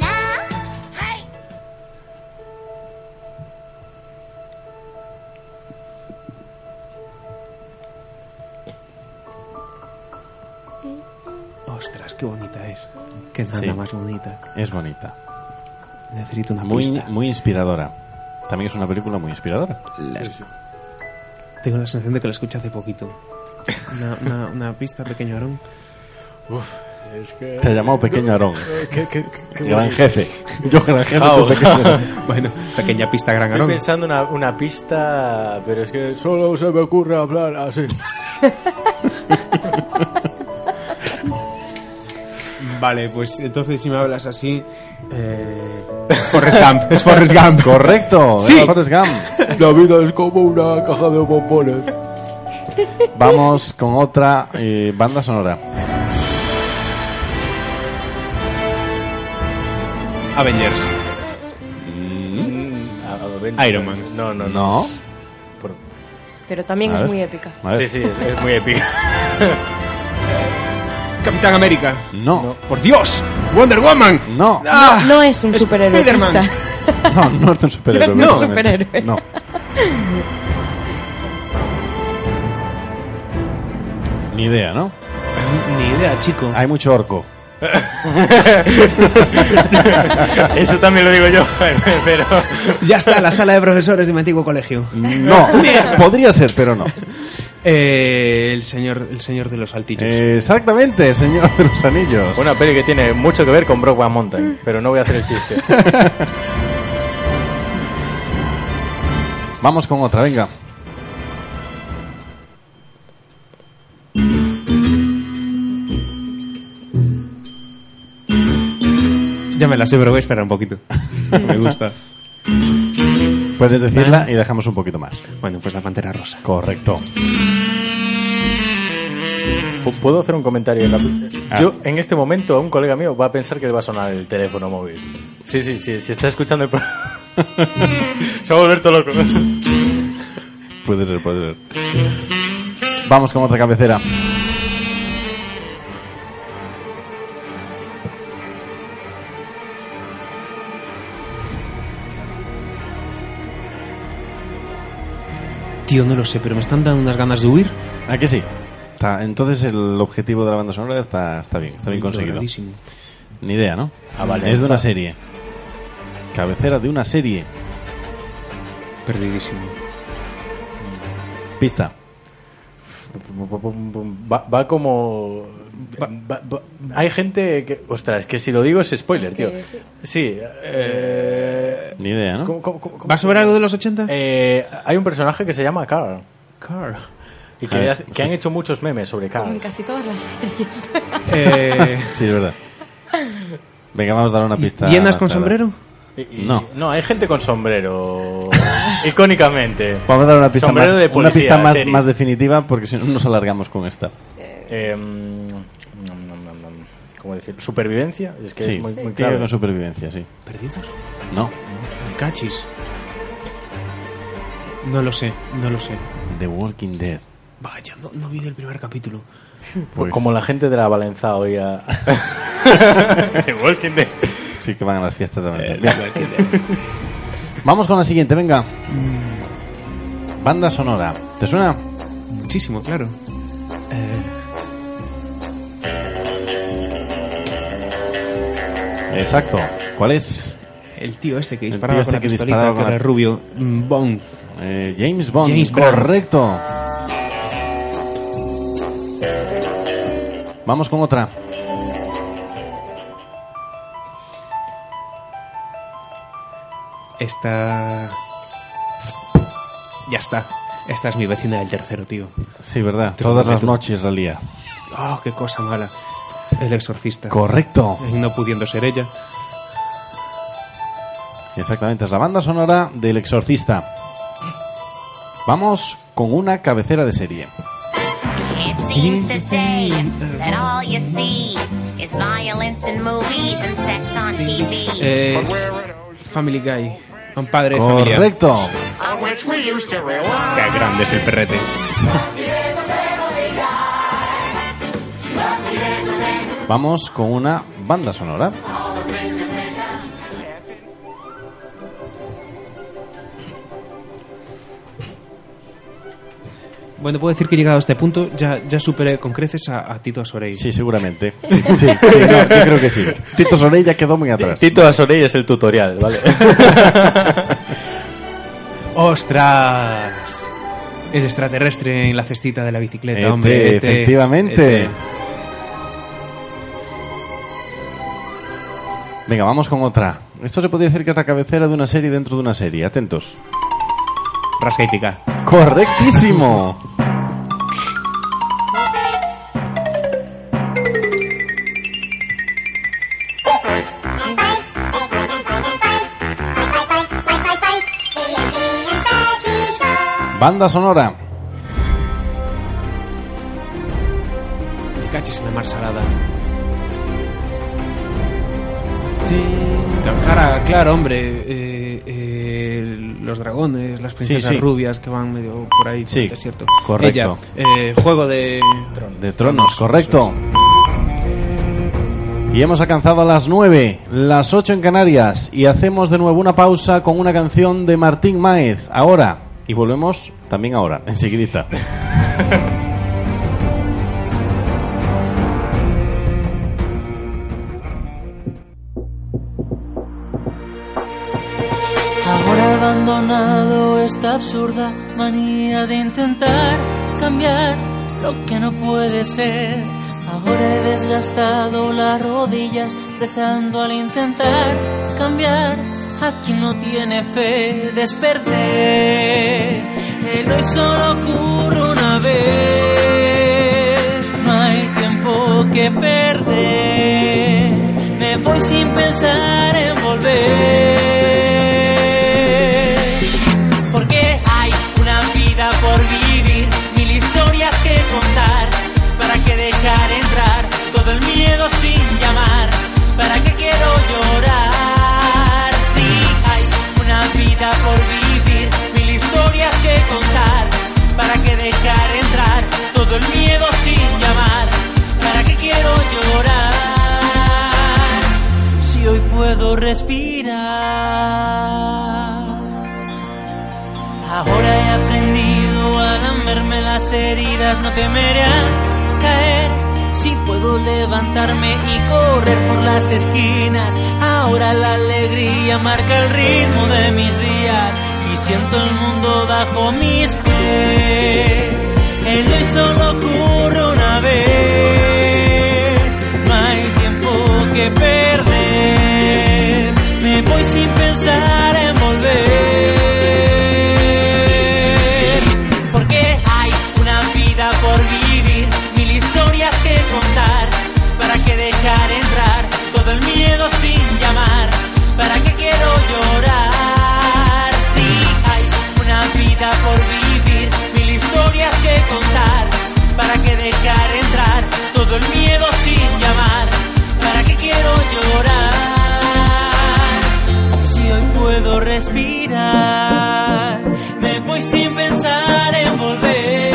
Ostras, qué bonita es. Qué nada Sí. más bonita. Es bonita. Necesito una Muy, pista. muy inspiradora. También es una película muy inspiradora. Sí, sí. Tengo la sensación de que la escuché hace poquito. Una, una, una pista, pequeño Aarón. Uf. Es que... Te ha llamado pequeño Aarón. ¿Qué, qué, qué Gran jefe. Yo gran jefe, Jau. tú pequeño. Bueno, pequeña pista, gran Estoy Aarón. pensando una, una pista, pero es que solo se me ocurre hablar así. Vale, pues entonces si me hablas así... Eh... Forrest Gump, es Forrest Gump. Correcto, Sí. era Forrest Gump. La vida es como una caja de bombones. Vamos con otra eh, banda sonora. Avengers. Mm, Iron Man. No, no, no. No. Por- Pero también A es ver. muy épica. A ver. Sí, sí, es, es muy épica. Capitán América. No. Por Dios. Wonder Woman. No. Ah, No es un superhéroe. Spiderman. pista. No, no es un superhéroe. No es un precisamente. superhéroe. No. Ni idea, ¿no? Ni idea, chico. Hay mucho orco. Eso también lo digo yo, pero... Ya está, la sala de profesores de mi antiguo colegio. No. Podría ser, pero no. Eh, el señor, el señor de los altillos. Eh, exactamente, Señor de los Anillos. Una peli que tiene mucho que ver con Brokeback Mountain, pero no voy a hacer el chiste. Vamos con otra, venga. Ya me la sé, pero voy a esperar un poquito. Me gusta. Puedes decirla y dejamos un poquito más. Bueno, pues la Pantera Rosa. Correcto. ¿Puedo hacer un comentario? Ah. Yo, en este momento, un colega mío va a pensar que le va a sonar el teléfono móvil. Sí, sí, sí, si está escuchando el programa. Se va a volver todo loco. Puede ser, puede ser. Vamos con otra cabecera. Tío, no lo sé, pero me están dando unas ganas de huir. ¿A que sí? Está, entonces el objetivo de la banda sonora está, está bien, está bien conseguido. Logradísimo. Ni idea, ¿no? Ah, vale. Es de una serie. Cabecera de una serie. Perdidísimo. Pista. Va, va como... va- va- hay gente que... Ostras, es que si lo digo es spoiler, Es que tío. sí. Sí. Eh, Ni idea, ¿no? ¿cómo- cómo- cómo- ¿Va sobre algo de los ochenta? Eh, hay un personaje que se llama Carl. Carl. Y A que, ver. hace- que han hecho muchos memes sobre Como en Carl. casi todas las series. Eh, Sí, es verdad. Venga, vamos a dar una pista. ¿Hienas más con clara. sombrero? Y- y- No. No, hay gente con sombrero. Icónicamente. Vamos a dar una pista, Sombrero más, de una policía, pista más, serie. más definitiva porque si no nos alargamos con esta. Eh, mm, nom, nom, nom, nom. ¿Cómo decir? ¿Supervivencia? Es que Sí, es muy, muy tiene que ver clave. con supervivencia, sí. ¿Perdidos? No, ¿El cachis? No lo sé, no lo sé. The Walking Dead. Vaya, no, no vi el primer capítulo. Pues- Como la gente de la Valenza hoy a... The Walking Dead. Sí que van a las fiestas de Navidad. Bien. Vamos con la siguiente, venga. Banda sonora. ¿Te suena? Muchísimo, claro. Exacto. ¿Cuál es? El tío este que El disparaba tío con este la que pistolita, disparaba que con era la- rubio. Mm, Bond. Eh, James Bond. James Bond. Correcto. Vamos con otra. Esta... Ya está. Esta es mi vecina del tercero, tío. Sí, verdad. Te lo Todas las prometo. noches la lía. Oh, qué cosa mala. El exorcista. Correcto. Y no pudiendo ser ella. Exactamente, es la banda sonora del Exorcista. Vamos con una cabecera de serie. It seems today that all you see is violence in movies and sex on T V. Es Family Guy. Un padre de familia. Correcto. Qué grande es el perrete. Vamos con una banda sonora. Bueno, puedo decir que llegado a este punto ya, ya superé con creces a, a Tito Asorey. Sí, seguramente. Sí, sí, sí, no, yo creo que sí. Tito Soleil ya quedó muy atrás. Tito Asorey es el tutorial, ¿vale? ¡Ostras! El extraterrestre en la cestita de la bicicleta, E T, hombre. E T, efectivamente. E T. Venga, vamos con otra. Esto se podría decir que es la cabecera de una serie dentro de una serie. Atentos. Rasca y pica. ¡Correctísimo! Banda sonora. Me cachis en la mar salada. Sí. Cara, claro, hombre. Eh, eh, los dragones, las princesas Sí, sí. rubias que van medio por ahí por Sí, el desierto. correcto. Ella, eh, juego de... De Tronos, correcto. Y hemos alcanzado a las nueve, las ocho en Canarias. Y hacemos de nuevo una pausa con una canción de Martín Máez. Ahora. Y volvemos también ahora, enseguidita. Ahora he abandonado esta absurda manía de intentar cambiar lo que no puede ser. Ahora he desgastado las rodillas rezando al intentar cambiar a quien no tiene fe. Desperté, el hoy solo ocurre una vez. No hay tiempo que perder. Me voy sin pensar en volver. Porque hay una vida por vivir, mil historias que contar. ¿Para qué dejar entrar todo el miedo sin llamar? ¿Para qué quiero llorar? Si hay una vida por vivir, mil historias que contar. ¿Para qué dejar entrar todo el miedo sin llamar? ¿Para qué quiero llorar? Si hoy puedo respirar. Ahora he aprendido a lamerme las heridas, no temeré a caer. Si puedo levantarme y correr por las esquinas, ahora la alegría marca el ritmo de mis días y siento el mundo bajo mis pies. El hoy solo ocurre una vez, no hay tiempo que perder. Me voy sin pensar en volver. Porque hay una vida por vivir, mil historias que contar. ¿Para qué dejar entrar todo el miedo sin llamar? ¿Para qué quiero llorar? Si hay una vida por vivir, mil historias que contar. ¿Para qué dejar entrar todo el miedo sin llamar? ¿Para qué quiero llorar? Si hoy puedo respirar, me voy sin pensar en volver.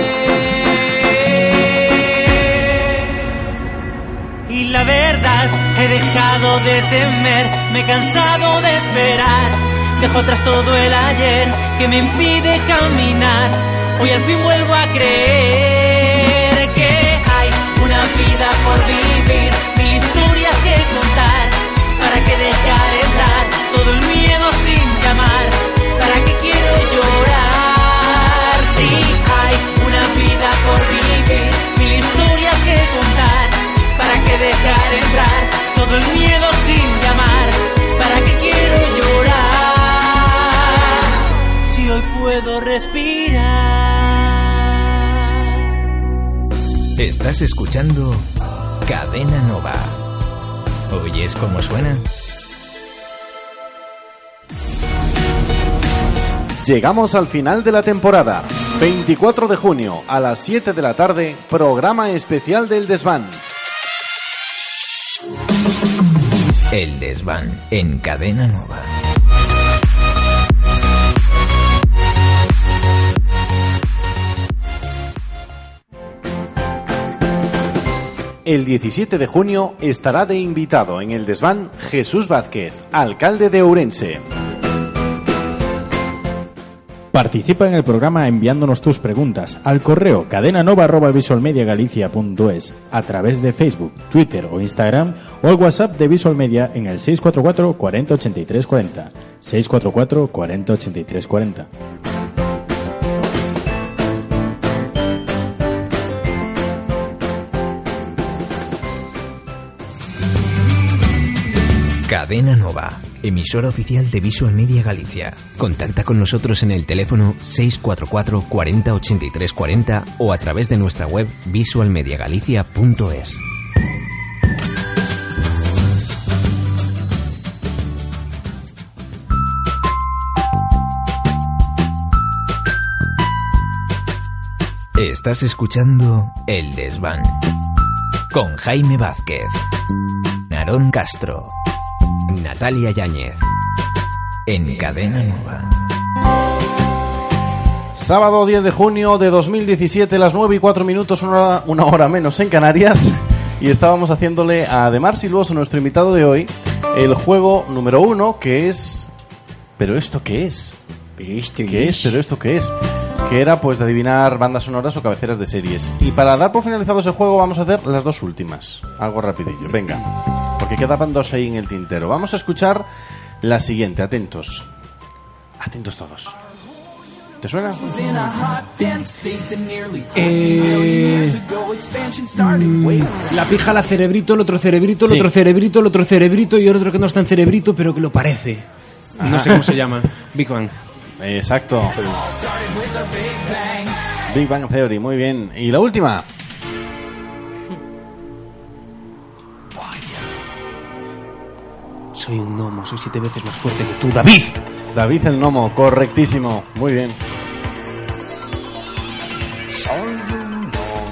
Y la verdad, he dejado de temer, me he cansado de esperar. Dejo atrás todo el ayer que me impide caminar. Hoy al fin vuelvo a creer que hay una vida por vivir, mil historias que contar. ¿Para qué dejar entrar todo el miedo sin llamar? ¿Para qué quiero llorar? Si hay una vida por vivir, mil historias que contar. ¿Para qué dejar entrar todo el miedo sin llamar? ¿Para qué quiero llorar? Si hoy puedo respirar. Estás escuchando Cadena Nova. ¿Oyes cómo suena? Llegamos al final de la temporada. veinticuatro de junio a las siete de la tarde, programa especial del Desván. El Desván en Cadena Nova. El diecisiete de junio estará de invitado en el Desván Jesús Vázquez, alcalde de Ourense. Participa en el programa enviándonos tus preguntas al correo cadenanova arroba visualmediagalicia punto es, a través de Facebook, Twitter o Instagram, o al WhatsApp de Visual Media en el seis cuatro cuatro, cuarenta, ochenta y tres cuarenta. seis cuatro cuatro, cuarenta, ochenta y tres cuarenta. Cadena Nova, emisora oficial de Visual Media Galicia. Contacta con nosotros en el teléfono seis cuatro cuatro cuarenta ochenta y tres cuarenta o a través de nuestra web visual media galicia punto es. Estás escuchando El Desván con Jaime Vázquez, Narón Castro, Natalia Yáñez, en Cadena Nova. Sábado diez de junio de dos mil diecisiete, las nueve y cuatro minutos, una hora, una hora menos en Canarias, y estábamos haciéndole a Ademar Silvoso, nuestro invitado de hoy, el juego número uno, que es... ¿Pero esto qué es? ¿Este ¿Qué es? ¿Pero esto qué es? Que era pues de adivinar bandas sonoras o cabeceras de series. Y para dar por finalizado ese juego vamos a hacer las dos últimas. Algo rapidillo, venga. Porque quedaban dos ahí en el tintero. Vamos a escuchar la siguiente, atentos. Atentos todos. ¿Te suena? Eh, mm, la pija, la cerebrito, el otro cerebrito, el sí. otro cerebrito, el otro cerebrito y el otro que no está en cerebrito pero que lo parece. Ajá. No sé cómo se llama. Big Bang. Exacto. Big Bang Theory, muy bien. ¿Y la última? Soy un gnomo, soy siete veces más fuerte que tú, David. David el gnomo, correctísimo. Muy bien. Soy un gnomo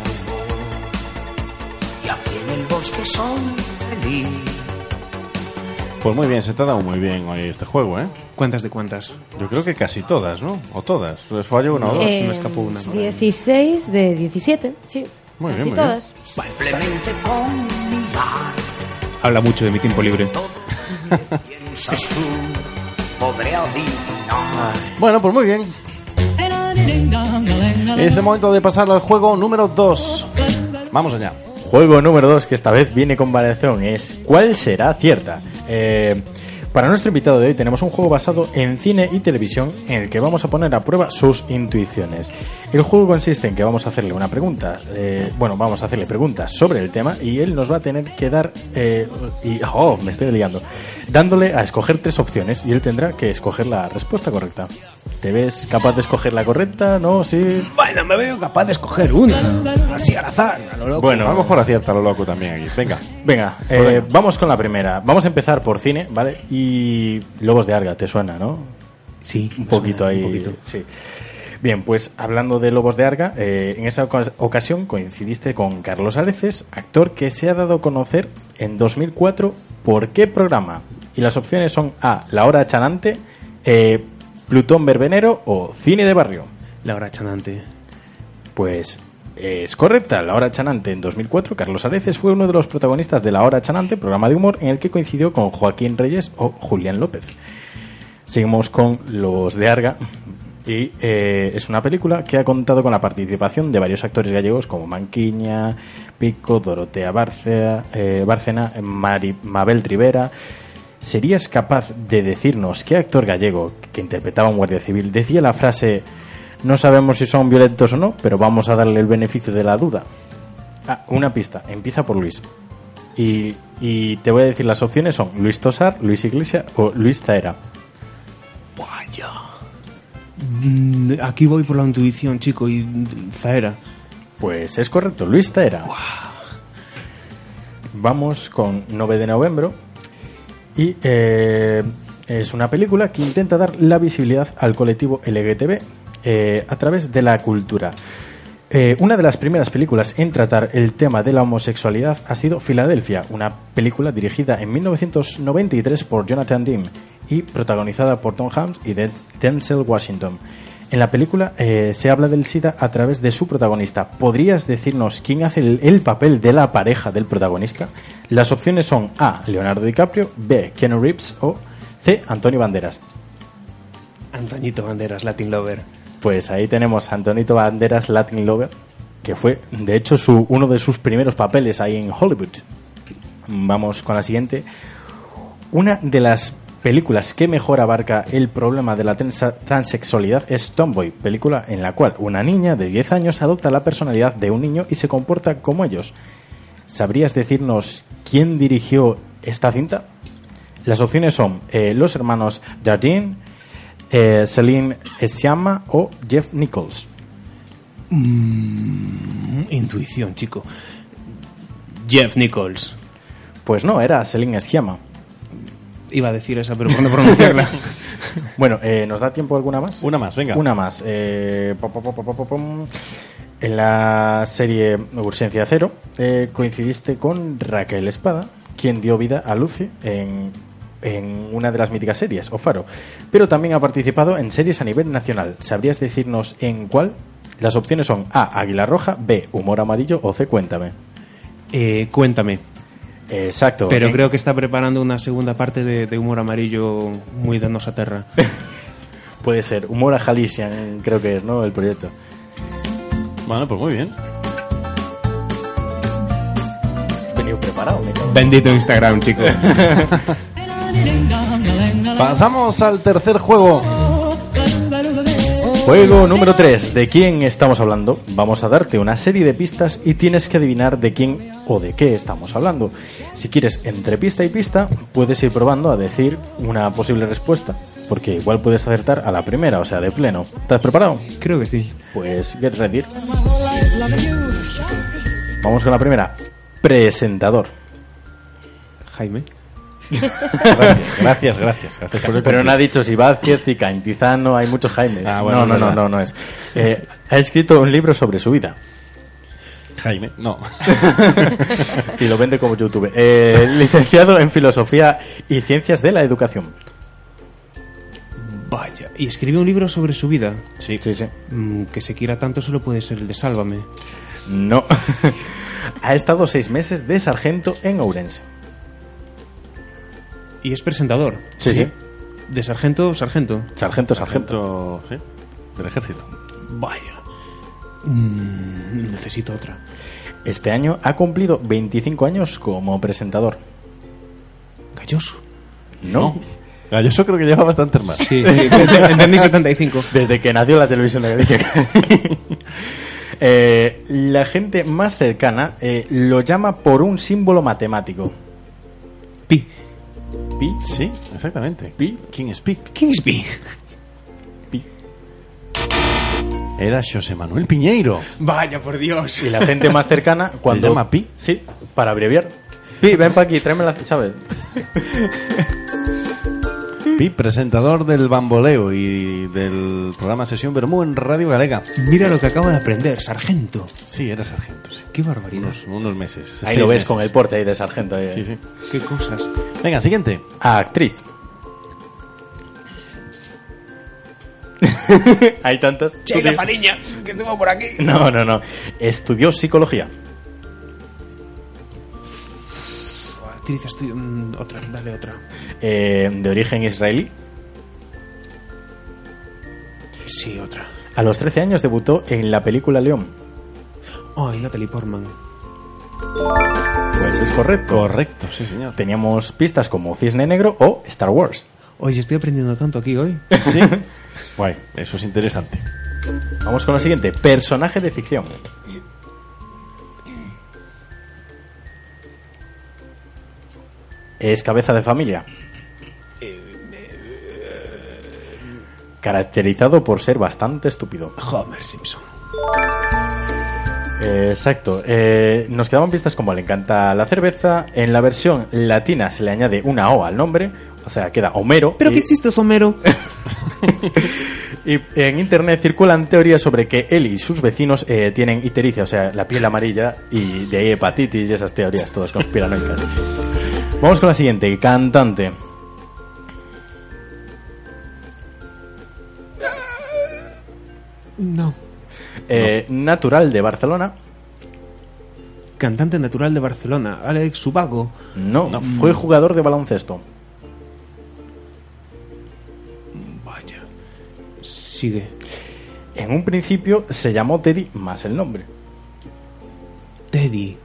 y aquí en el bosque soy feliz. Pues muy bien, se te ha dado muy bien hoy este juego, ¿eh? ¿Cuántas de cuántas? Yo creo que casi todas, ¿no? O todas. Les falló una o dos. Eh, se me escapó una. dieciséis de diecisiete, sí. Muy casi bien, muy todas. Bien. Simplemente con mirar. Habla mucho de mi tiempo libre. Piensas tú, podré adivinar. Bueno, pues muy bien. Es el momento de pasar al juego número dos. Vamos allá. Juego número dos, que esta vez viene con variación, es ¿cuál será cierta? Eh, para nuestro invitado de hoy tenemos un juego basado en cine y televisión en el que vamos a poner a prueba sus intuiciones. El juego consiste en que vamos a hacerle una pregunta, eh, bueno, vamos a hacerle preguntas sobre el tema y él nos va a tener que dar, eh, y, oh, me estoy liando, dándole a escoger tres opciones y él tendrá que escoger la respuesta correcta. ¿Te ves capaz de escoger la correcta? ¿No? ¿Sí? Bueno, me veo capaz de escoger una, así al azar, a lo loco. Bueno, a lo mejor acierta a lo loco también aquí. Venga, venga, eh, venga, vamos con la primera. Vamos a empezar por cine, ¿vale? Y Lobos de Arga, ¿te suena, no? Sí, un poquito suena, ahí. Un poquito. Sí. Bien, pues hablando de Lobos de Arga, eh, en esa ocasión coincidiste con Carlos Areces, actor que se ha dado a conocer en dos mil cuatro. ¿Por qué programa? Y las opciones son A, La Hora Chanante, eh, Plutón Verbenero o Cine de Barrio. La Hora Chanante. Pues es correcta. La Hora Chanante. En dos mil cuatro, Carlos Areces fue uno de los protagonistas de La Hora Chanante, programa de humor en el que coincidió con Joaquín Reyes o Julián López. Seguimos con Los de Arga. Y eh, es una película que ha contado con la participación de varios actores gallegos como Manquiña, Pico, Dorotea Bárcena, eh, Bárcena Mari, Mabel Rivera. ¿Serías capaz de decirnos qué actor gallego que interpretaba a un guardia civil decía la frase "no sabemos si son violentos o no, pero vamos a darle el beneficio de la duda"? Ah, una pista, empieza por Luis. Y, y te voy a decir las opciones son Luis Tosar, Luis Iglesias o Luis Zaera. Vaya. Aquí voy por la intuición, chico, y Zaera. Pues es correcto, Luis Zaera. Wow. Vamos con nueve de noviembre. Y eh, es una película que intenta dar la visibilidad al colectivo L G B T eh, a través de la cultura. Eh, una de las primeras películas en tratar el tema de la homosexualidad ha sido Filadelfia, una película dirigida en mil novecientos noventa y tres por Jonathan Demme y protagonizada por Tom Hanks y Denzel Washington. En la película eh, se habla del SIDA a través de su protagonista. ¿Podrías decirnos quién hace el, el papel de la pareja del protagonista? Las opciones son A, Leonardo DiCaprio, B, Keanu Reeves o C, Antonio Banderas. Antonito Banderas, Latin Lover. Pues ahí tenemos a Antonito Banderas, Latin Lover, que fue de hecho su, uno de sus primeros papeles ahí en Hollywood. Vamos con la siguiente. Una de las películas que mejor abarca el problema de la transexualidad es Tomboy, película en la cual una niña de diez años adopta la personalidad de un niño y se comporta como ellos. ¿Sabrías decirnos quién dirigió esta cinta? Las opciones son eh, los hermanos Jardine, eh, Celine Sciamma o Jeff Nichols. Mm, intuición, chico. Jeff Nichols. Pues no, era Celine Sciamma. Iba a decir esa, pero por no pronunciarla. Bueno, eh, ¿nos da tiempo alguna más? Una más, venga. Una más. Eh, pom, pom, pom, pom, pom. En la serie Urgencia Cero eh, coincidiste con Raquel Espada, quien dio vida a Lucy en, en una de las míticas series, O Faro. Pero también ha participado en series a nivel nacional. ¿Sabrías decirnos en cuál? Las opciones son A, Águila Roja, B, Humor Amarillo o C, Cuéntame. Eh, cuéntame. Exacto. Pero ¿eh? creo que está preparando una segunda parte de, de Humor Amarillo muy de Nosa Terra. Puede ser. Humor a Jaliscian, creo que es, ¿no? El proyecto. Bueno, pues muy bien. He venido preparado, me cago. Bendito Instagram, chicos. Pasamos al tercer juego. Juego número tres. ¿De quién estamos hablando? Vamos a darte una serie de pistas y tienes que adivinar de quién o de qué estamos hablando. Si quieres, entre pista y pista, puedes ir probando a decir una posible respuesta, porque igual puedes acertar a la primera, o sea, de pleno. ¿Estás preparado? Creo que sí. Pues get ready. Vamos con la primera. Presentador. Jaime. Gracias, gracias, gracias. gracias por el Pero no ha dicho si Vázquez, Cantizano, hay muchos Jaimes. Ah, bueno, no, no, no, no, no es. Eh, ha escrito un libro sobre su vida. Jaime, no. Y lo vende como YouTube. Eh, licenciado en Filosofía y Ciencias de la Educación. Vaya. Y escribió un libro sobre su vida. Sí, sí, sí. Mm, que se quiera tanto solo puede ser el de Sálvame. No. Ha estado seis meses de sargento en Ourense. Y es presentador. Sí, sí. De sargento, sargento. Sargento, sargento. Sí, del ejército. Vaya. Mm, necesito otra. Este año ha cumplido veinticinco años como presentador. Galloso. No. Galloso creo que lleva bastantes más. Sí, sí, entendí setenta y cinco. Desde que nació la televisión de Galicia. eh, la gente más cercana eh, lo llama por un símbolo matemático. Pi. Pi, sí, exactamente. Pi. ¿Quién es Pi? ¿Quién es Pi? Pi. Era José Manuel Piñeiro. Vaya, por Dios. Y la gente más cercana cuando ¿Le llama Pi? Sí, para abreviar. Pi, ven para aquí, tráeme la, ¿sabes? Pi, presentador del Bamboleo y del programa Sesión Bermú en Radio Galega. Mira lo que acabo de aprender, sargento. Sí, era sargento, sí. Qué barbaridad. Unos, unos meses. Ahí Seis lo ves meses. con el porte ahí de sargento. Ahí. Sí, sí. Qué cosas. Venga, siguiente. Actriz. Hay tantas. Sheila Fariña, que estuvo por aquí. No, no, no. Estudió psicología. Actriz, estoy... mm, otra, dale otra. Eh, de origen israelí. Sí, otra. A los trece años debutó en la película León. Ay, Natalie Portman. Pues es correcto. Correcto, sí, señor. Teníamos pistas como Cisne Negro o Star Wars. Oye, estoy aprendiendo tanto aquí hoy. Sí. Guay, eso es interesante. Vamos con la siguiente. Personaje de ficción. Es cabeza de familia. Caracterizado por ser bastante estúpido. Homer Simpson. Eh, exacto. Eh, nos quedaban pistas como le encanta la cerveza. En la versión latina se le añade una O al nombre. O sea, queda Homero. ¿Pero y, qué chiste es Homero? y en internet circulan teorías sobre que él y sus vecinos eh, tienen ictericia, o sea, la piel amarilla, y de ahí hepatitis y esas teorías todas conspiranoicas. Vamos con la siguiente. Cantante. No. Eh, no. Natural de Barcelona. Cantante natural de Barcelona, Alex Ubago. No, no, fue jugador de baloncesto. Vaya. Sigue. En un principio se llamó Teddy más el nombre. Teddy.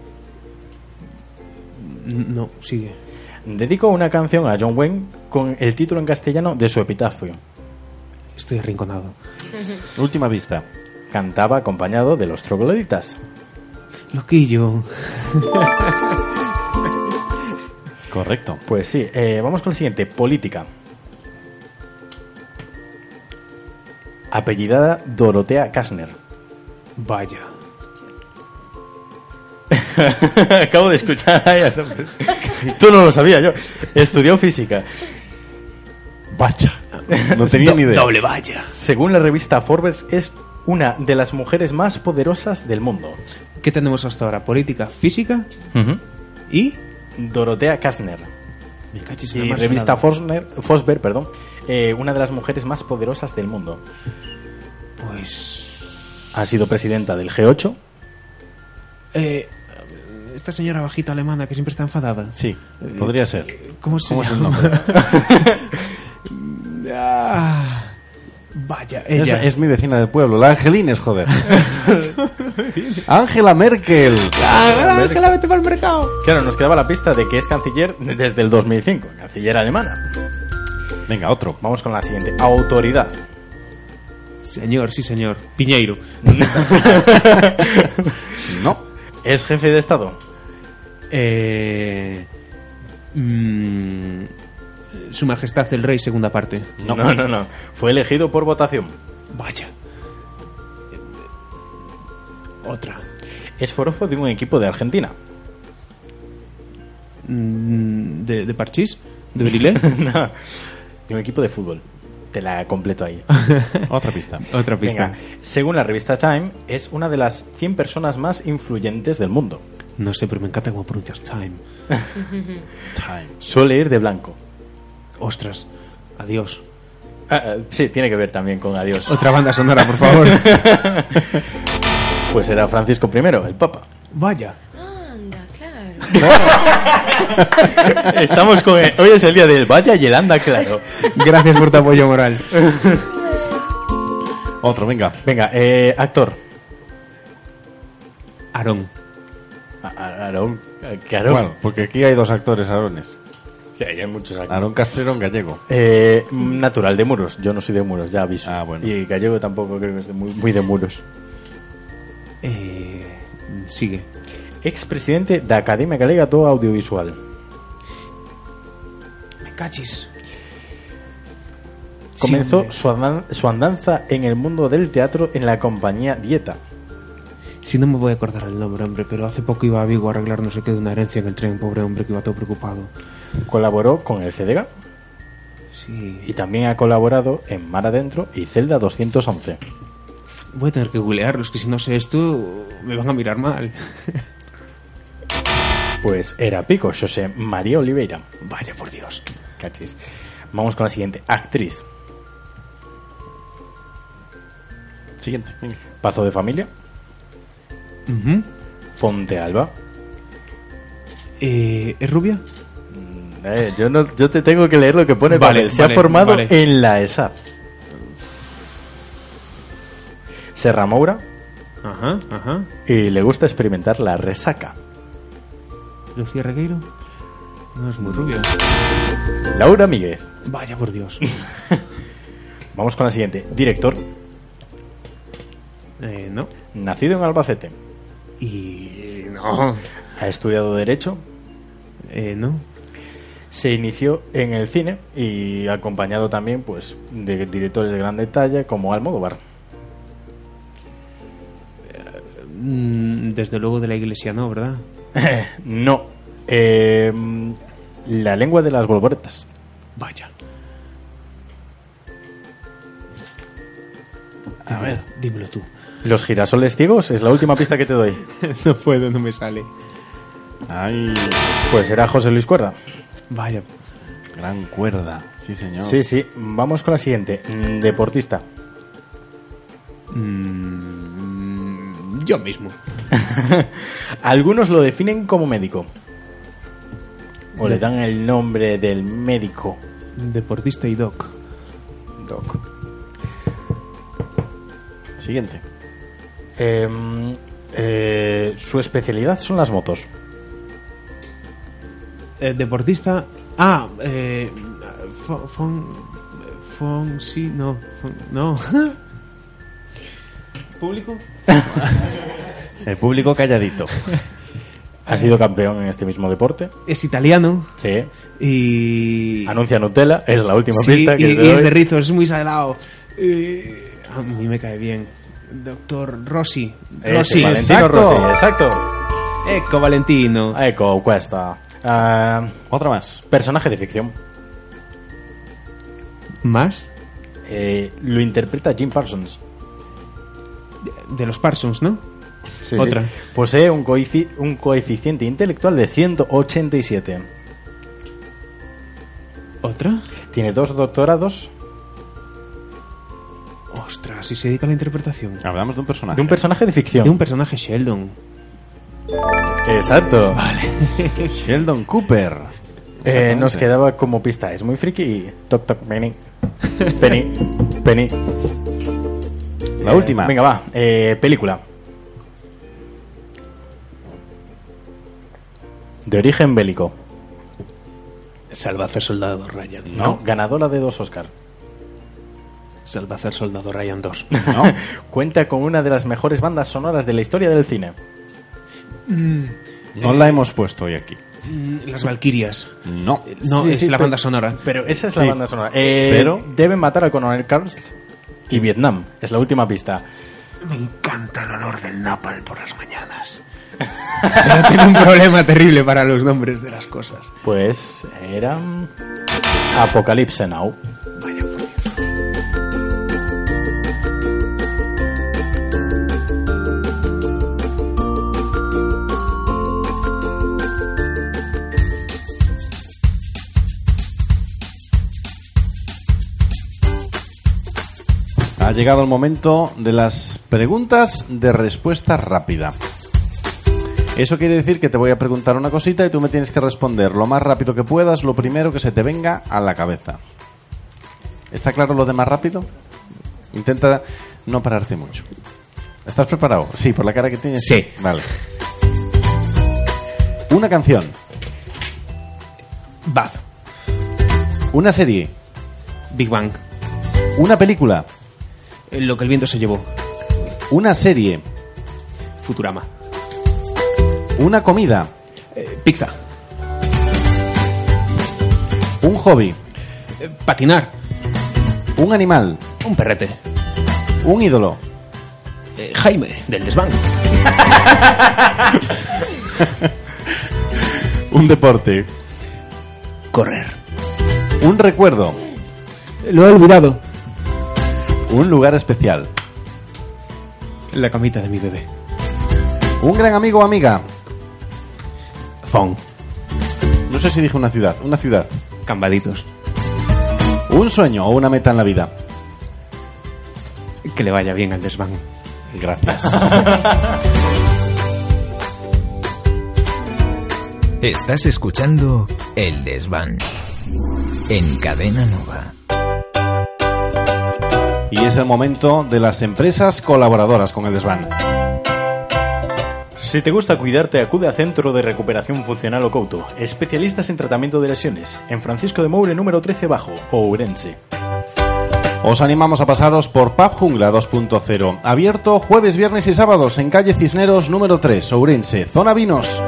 No, sigue. Dedicó una canción a John Wayne con el título en castellano de su epitafio. Estoy arrinconado. Última vista. Cantaba acompañado de los Trogloditas. Loquillo. Correcto. Pues sí, eh, vamos con el siguiente. Política. Apellidada Dorotea Kastner. Vaya. Acabo de escuchar. Esto no lo sabía yo. Estudió física. Vaya. No tenía ni idea. Doble vaya. Según la revista Forbes, es una de las mujeres más poderosas del mundo. ¿Qué tenemos hasta ahora? Política, física Uh-huh. y... Dorotea Kastner. Me cachis en Y la revista marcelada. Fosner, Fosber, perdón, eh, una de las mujeres más poderosas del mundo. Pues... Ha sido presidenta del G ocho. Eh, esta señora bajita alemana que siempre está enfadada. Sí, podría ser. ¿Cómo se ¿Cómo es el llama? nombre? Ah, vaya, Es, ella. es mi vecina del pueblo, la Angelines, joder. Angela Merkel. Ah, Ángela, vete para el mercado. Claro, nos quedaba la pista de que es canciller desde el dos mil cinco, canciller alemana. Venga, otro. Vamos con la siguiente. Autoridad. Señor, sí señor. Piñeiro. No. ¿Es jefe de Estado? Eh... mm, Su Majestad el Rey, segunda parte. No, no, no, no. Fue elegido por votación. Vaya. Otra. Es forofo de un equipo de Argentina. Mm, ¿De, de Parchís? ¿De Berilé? No, de un equipo de fútbol. Te la completo ahí. Otra pista. Otra pista. Venga, según la revista Time, es una de las cien personas más influyentes del mundo. No sé, pero me encanta cómo pronuncias time. Time. Suele ir de blanco. Ostras. Adiós. Ah, ah, sí, tiene que ver también con adiós. Otra banda sonora, por favor. Pues era Francisco primero, el Papa. Vaya. Anda, claro. Estamos con el- hoy es el día del vaya y el anda, claro. Gracias por tu apoyo moral. Otro, venga. Venga, eh, actor. Aarón. A- a- Aarón. ¿Qué Aarón? Bueno, porque aquí hay dos actores aarones. Sí, hay muchos actores. Aarón Castrero, gallego. Eh, natural, de Muros. Yo no soy de Muros, ya aviso. Ah, bueno. Y gallego tampoco creo que es de muy, muy de Muros. Eh, sigue. Expresidente da Academia Galega do Audiovisual. Me cachis. Comenzó Sí, su, andan- su andanza en el mundo del teatro en la compañía Dieta. Si no me voy a acordar el nombre, hombre, pero hace poco iba a Vigo a arreglar no sé qué de una herencia en el tren, pobre hombre que iba todo preocupado. Colaboró con el C D G A Sí. y también ha colaborado en Mar Adentro y Celda doscientos once. Voy a tener que googlearlos, que si no sé esto me van a mirar mal. Pues era Pico, José María Oliveira. Vaya por Dios. Cachis. Vamos con la siguiente. Actriz. Siguiente, venga. Pazo de Familia. Ujú. Fonte Alba. eh, ¿Es rubia? Mm, eh, yo, no, yo te tengo que leer lo que pone. Vale, papel. Se vale, ha formado vale. en la E S A F. Serra Moura. Ajá, ajá. Y le gusta experimentar la resaca. ¿Lucía Regueiro? No es muy rubia. Laura Míguez. Vaya por Dios. Vamos con la siguiente. Director. Eh, no. Nacido en Albacete. Y... no. Ha estudiado Derecho. Eh, no. Se inició en el cine y acompañado también pues de directores de gran talla como Almodóvar. Mm, Desde luego de la iglesia no, ¿verdad? No. Eh, la lengua de las bolboretas. Vaya. A ver. Dímelo tú. Los girasoles ciegos es la última pista que te doy. No puedo, no me sale. Ay, Pues era José Luis Cuerda. Vaya. gran cuerda. Sí, señor. Sí, sí. Vamos con la siguiente. Mm, Deportista. Mm, yo mismo. Algunos lo definen como médico. O le dan el nombre del médico. Deportista y doc. Doc. Siguiente. Eh, eh, su especialidad son las motos. Eh, deportista. Ah, eh. Fon. Fon. Fon. Sí, no. Fon, no. ¿Público? El público calladito. Ha sido campeón en este mismo deporte. Es italiano. Sí. Y... Anuncia Nutella, es la última sí, pista que y, te y doy. es de rizos, es muy salado. Eh, a mí me cae bien. Doctor Rossi. Ese, Rossi, Valentino exacto. Rossi, exacto. Ecco Valentino. Ecco, questa. Uh, Otra más. Personaje de ficción. ¿Más? Eh, lo interpreta Jim Parsons. De, de los Parsons, ¿no? Sí, Otra. sí. Posee un, coefici- un coeficiente intelectual de ciento ochenta y siete. ¿Otra? Tiene dos doctorados. Ostras, y se dedica a la interpretación. Hablamos de un personaje. De un personaje de ficción. De un personaje Sheldon. Exacto. Vale. Sheldon Cooper. Eh, nos quedaba como pista. Es muy friki y... Toc, toc, Penny. Penny. Penny. La Eh, última. Venga, va. Eh, película. De origen bélico. Salvacer Soldado Ryan. No. Ganadora de dos Oscar. Salvacer Soldado Ryan dos. No. Cuenta con una de las mejores bandas sonoras de la historia del cine. Mm, No la hemos puesto hoy aquí. mm, Las Valquirias. No. No, Sí, es sí, la pero- banda sonora. Pero esa es Sí. la banda sonora. Eh, Pero- deben matar al coronel Karst y Vietnam. Es la última pista. Me encanta el olor del napalm por las mañanas. Pero tiene un problema terrible para los nombres de las cosas. Pues era... Apocalypse Now. Vaya por Dios. Ha llegado el momento de las preguntas de respuesta rápida. Eso quiere decir que te voy a preguntar una cosita y tú me tienes que responder lo más rápido que puedas, lo primero que se te venga a la cabeza. ¿Está claro lo de más rápido? Intenta no pararte mucho. ¿Estás preparado? Sí, por la cara que tienes. Sí. Vale. Una canción. Bad. Una serie. Big Bang. Una película. Eh, Lo que el viento se llevó. Una serie. Futurama. Una comida. Eh, pizza. Un hobby. Eh, patinar. Un animal. Un perrete. Un ídolo. Eh, Jaime, del desván. Un deporte. Correr. Un recuerdo. Lo he olvidado. Un lugar especial. La camita de mi bebé. Un gran amigo o amiga. Fon. No sé si dije una ciudad. Una ciudad. Cambaditos. Un sueño o una meta en la vida. Que le vaya bien al desván. Gracias. Estás escuchando El Desván en Cadena Nova. Y es el momento de las empresas colaboradoras con el desván. Si te gusta cuidarte, acude a Centro de Recuperación Funcional Ocouto, especialistas en tratamiento de lesiones, en Francisco de Moure número trece Bajo, Ourense. Os animamos a pasaros por Pub Jungla dos punto cero. Abierto jueves, viernes y sábados en calle Cisneros número tres, Ourense, zona Vinos.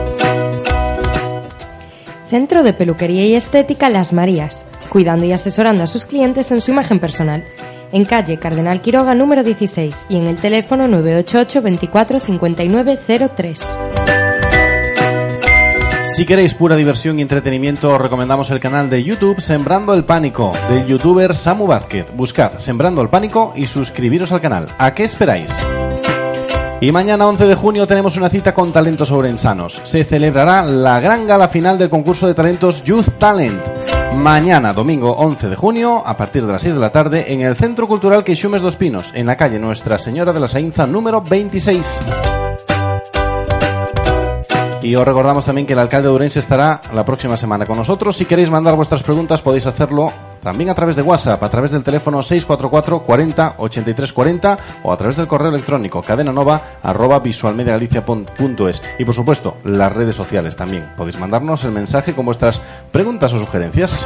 Centro de Peluquería y Estética Las Marías, cuidando y asesorando a sus clientes en su imagen personal. En calle Cardenal Quiroga número dieciséis y en el teléfono nueve ocho ocho veinticuatro cincuenta y nueve cero tres. Si queréis pura diversión y entretenimiento, os recomendamos el canal de YouTube Sembrando el Pánico, del youtuber Samu Vázquez. Buscad Sembrando el Pánico y suscribiros al canal. ¿A qué esperáis? Y mañana once de junio tenemos una cita con talentos ourensanos. Se celebrará la gran gala final del concurso de talentos Youth Talent. Mañana, domingo once de junio, a partir de las seis de la tarde, en el Centro Cultural Queixumes dos Pinos, en la calle Nuestra Señora de la Sainza número veintiséis. Y os recordamos también que el alcalde de Ourense estará la próxima semana con nosotros. Si queréis mandar vuestras preguntas podéis hacerlo también a través de WhatsApp, a través del teléfono seis cuatro cuatro cuarenta ochenta y tres cuarenta o a través del correo electrónico cadenanova arroba visualmediagalicia punto es. Y por supuesto, las redes sociales también. Podéis mandarnos el mensaje con vuestras preguntas o sugerencias.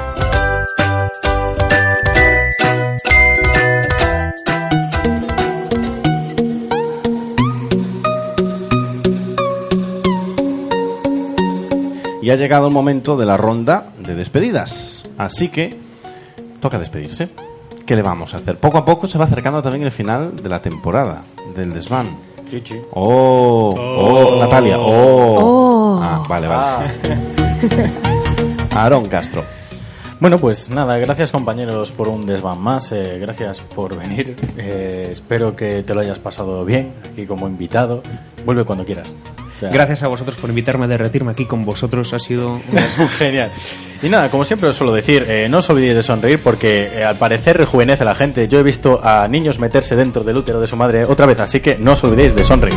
Y ha llegado el momento de la ronda de despedidas. Así que toca despedirse. ¿Qué le vamos a hacer? Poco a poco se va acercando también el final de la temporada del desván. Chichi. Oh, oh, oh, Natalia. Oh. oh. Ah, vale, vale. Ah. Aarón Castro. Bueno, pues nada, gracias compañeros por un desván más, eh, gracias por venir, eh, espero que te lo hayas pasado bien aquí como invitado, vuelve cuando quieras. O sea, gracias a vosotros por invitarme a derretirme aquí con vosotros, ha sido un... genial. Y nada, como siempre os suelo decir, eh, no os olvidéis de sonreír porque eh, al parecer rejuvenece a la gente. Yo he visto a niños meterse dentro del útero de su madre otra vez, así que no os olvidéis de sonreír.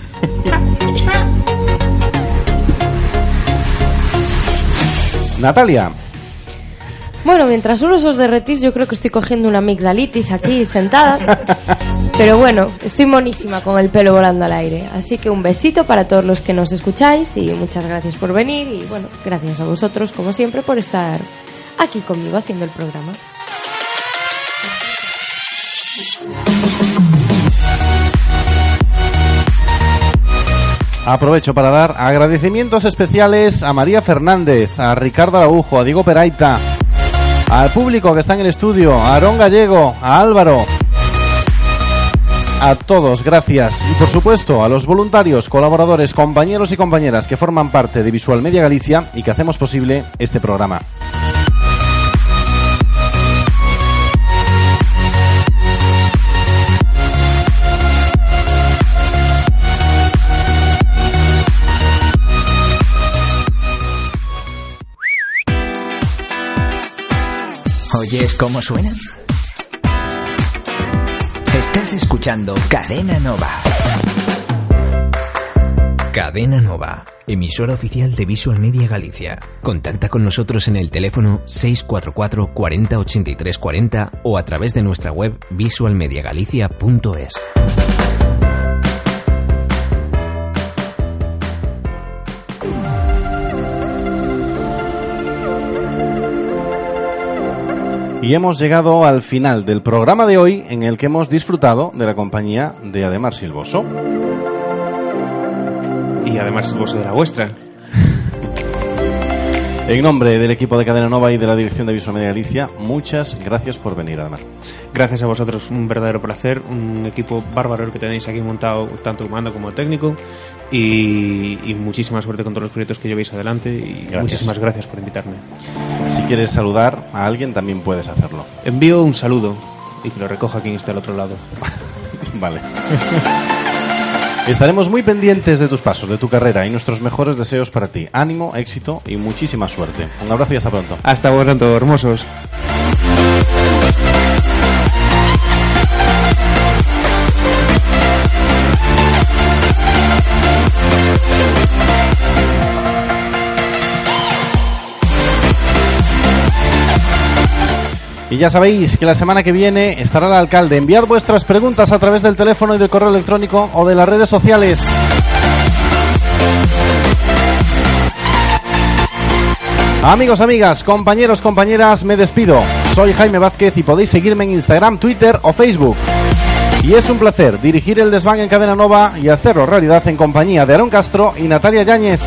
Natalia. Bueno, mientras unos os derretís, yo creo que estoy cogiendo una amigdalitis aquí sentada. Pero bueno, estoy monísima con el pelo volando al aire. Así que un besito para todos los que nos escucháis y muchas gracias por venir. Y bueno, gracias a vosotros, como siempre, por estar aquí conmigo haciendo el programa. Aprovecho para dar agradecimientos especiales a María Fernández, a Ricardo Araujo, a Diego Peraita, al público que está en el estudio, a Aarón Gallego, a Álvaro, a todos, gracias. Y por supuesto a los voluntarios, colaboradores, compañeros y compañeras que forman parte de Visual Media Galicia y que hacemos posible este programa. ¿Oyes cómo suena? Estás escuchando Cadena Nova. Cadena Nova, emisora oficial de Visual Media Galicia. Contacta con nosotros en el teléfono seis cuatro cuatro, cuarenta, ochenta y tres cuarenta o a través de nuestra web visual media galicia punto es. Y hemos llegado al final del programa de hoy, en el que hemos disfrutado de la compañía de Ademar Silvoso. Y Ademar Silvoso de la vuestra. En nombre del equipo de Cadena Nova y de la dirección de Visual Media Galicia, muchas gracias por venir, Ademar. Gracias a vosotros, un verdadero placer, un equipo bárbaro el que tenéis aquí montado, tanto humano como técnico, y, y muchísima suerte con todos los proyectos que llevéis adelante, y gracias. Muchísimas gracias por invitarme. Si quieres saludar a alguien, también puedes hacerlo. Envío un saludo y que lo recoja quien esté al otro lado. Vale. Estaremos muy pendientes de tus pasos, de tu carrera y nuestros mejores deseos para ti. Ánimo, éxito y muchísima suerte. Un abrazo y hasta pronto. Hasta pronto, hermosos. Y ya sabéis que la semana que viene estará el alcalde. Enviad vuestras preguntas a través del teléfono y del correo electrónico o de las redes sociales. Amigos, amigas, compañeros, compañeras, me despido. Soy Jaime Vázquez y podéis seguirme en Instagram, Twitter o Facebook. Y es un placer dirigir el desván en Cadena Nova y hacerlo realidad en compañía de Aarón Castro y Natalia Yáñez.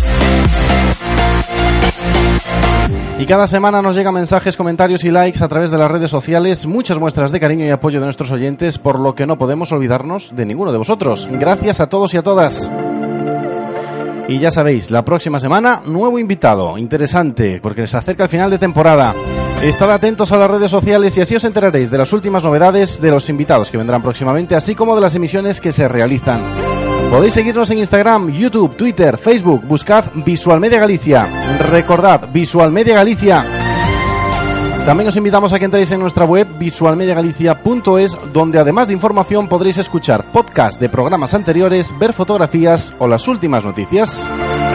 Y cada semana nos llegan mensajes, comentarios y likes a través de las redes sociales, muchas muestras de cariño y apoyo de nuestros oyentes, por lo que no podemos olvidarnos de ninguno de vosotros. Gracias a todos y a todas. Y ya sabéis, la próxima semana, nuevo invitado, interesante, porque se acerca el final de temporada. Estad atentos a las redes sociales y así os enteraréis de las últimas novedades de los invitados que vendrán próximamente, así como de las emisiones que se realizan. Podéis seguirnos en Instagram, YouTube, Twitter, Facebook. Buscad Visual Media Galicia. Recordad, Visual Media Galicia. También os invitamos a que entréis en nuestra web visual media galicia punto es, donde además de información podréis escuchar podcasts de programas anteriores, ver fotografías o las últimas noticias.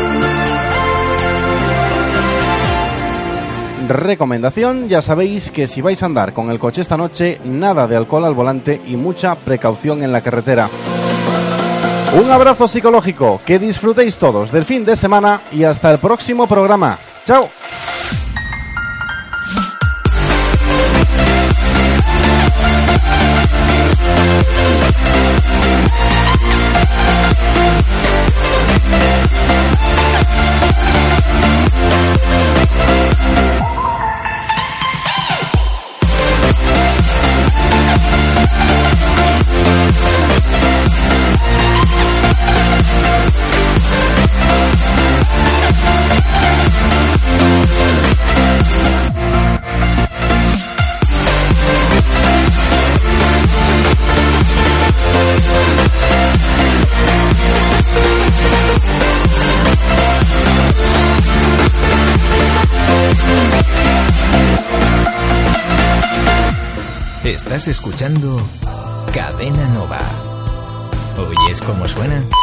Recomendación, ya sabéis que si vais a andar con el coche esta noche, nada de alcohol al volante y mucha precaución en la carretera. Un abrazo psicológico, que disfrutéis todos del fin de semana y hasta el próximo programa. ¡Chao! Estás escuchando Cadena Nova. ¿Oyes cómo suena?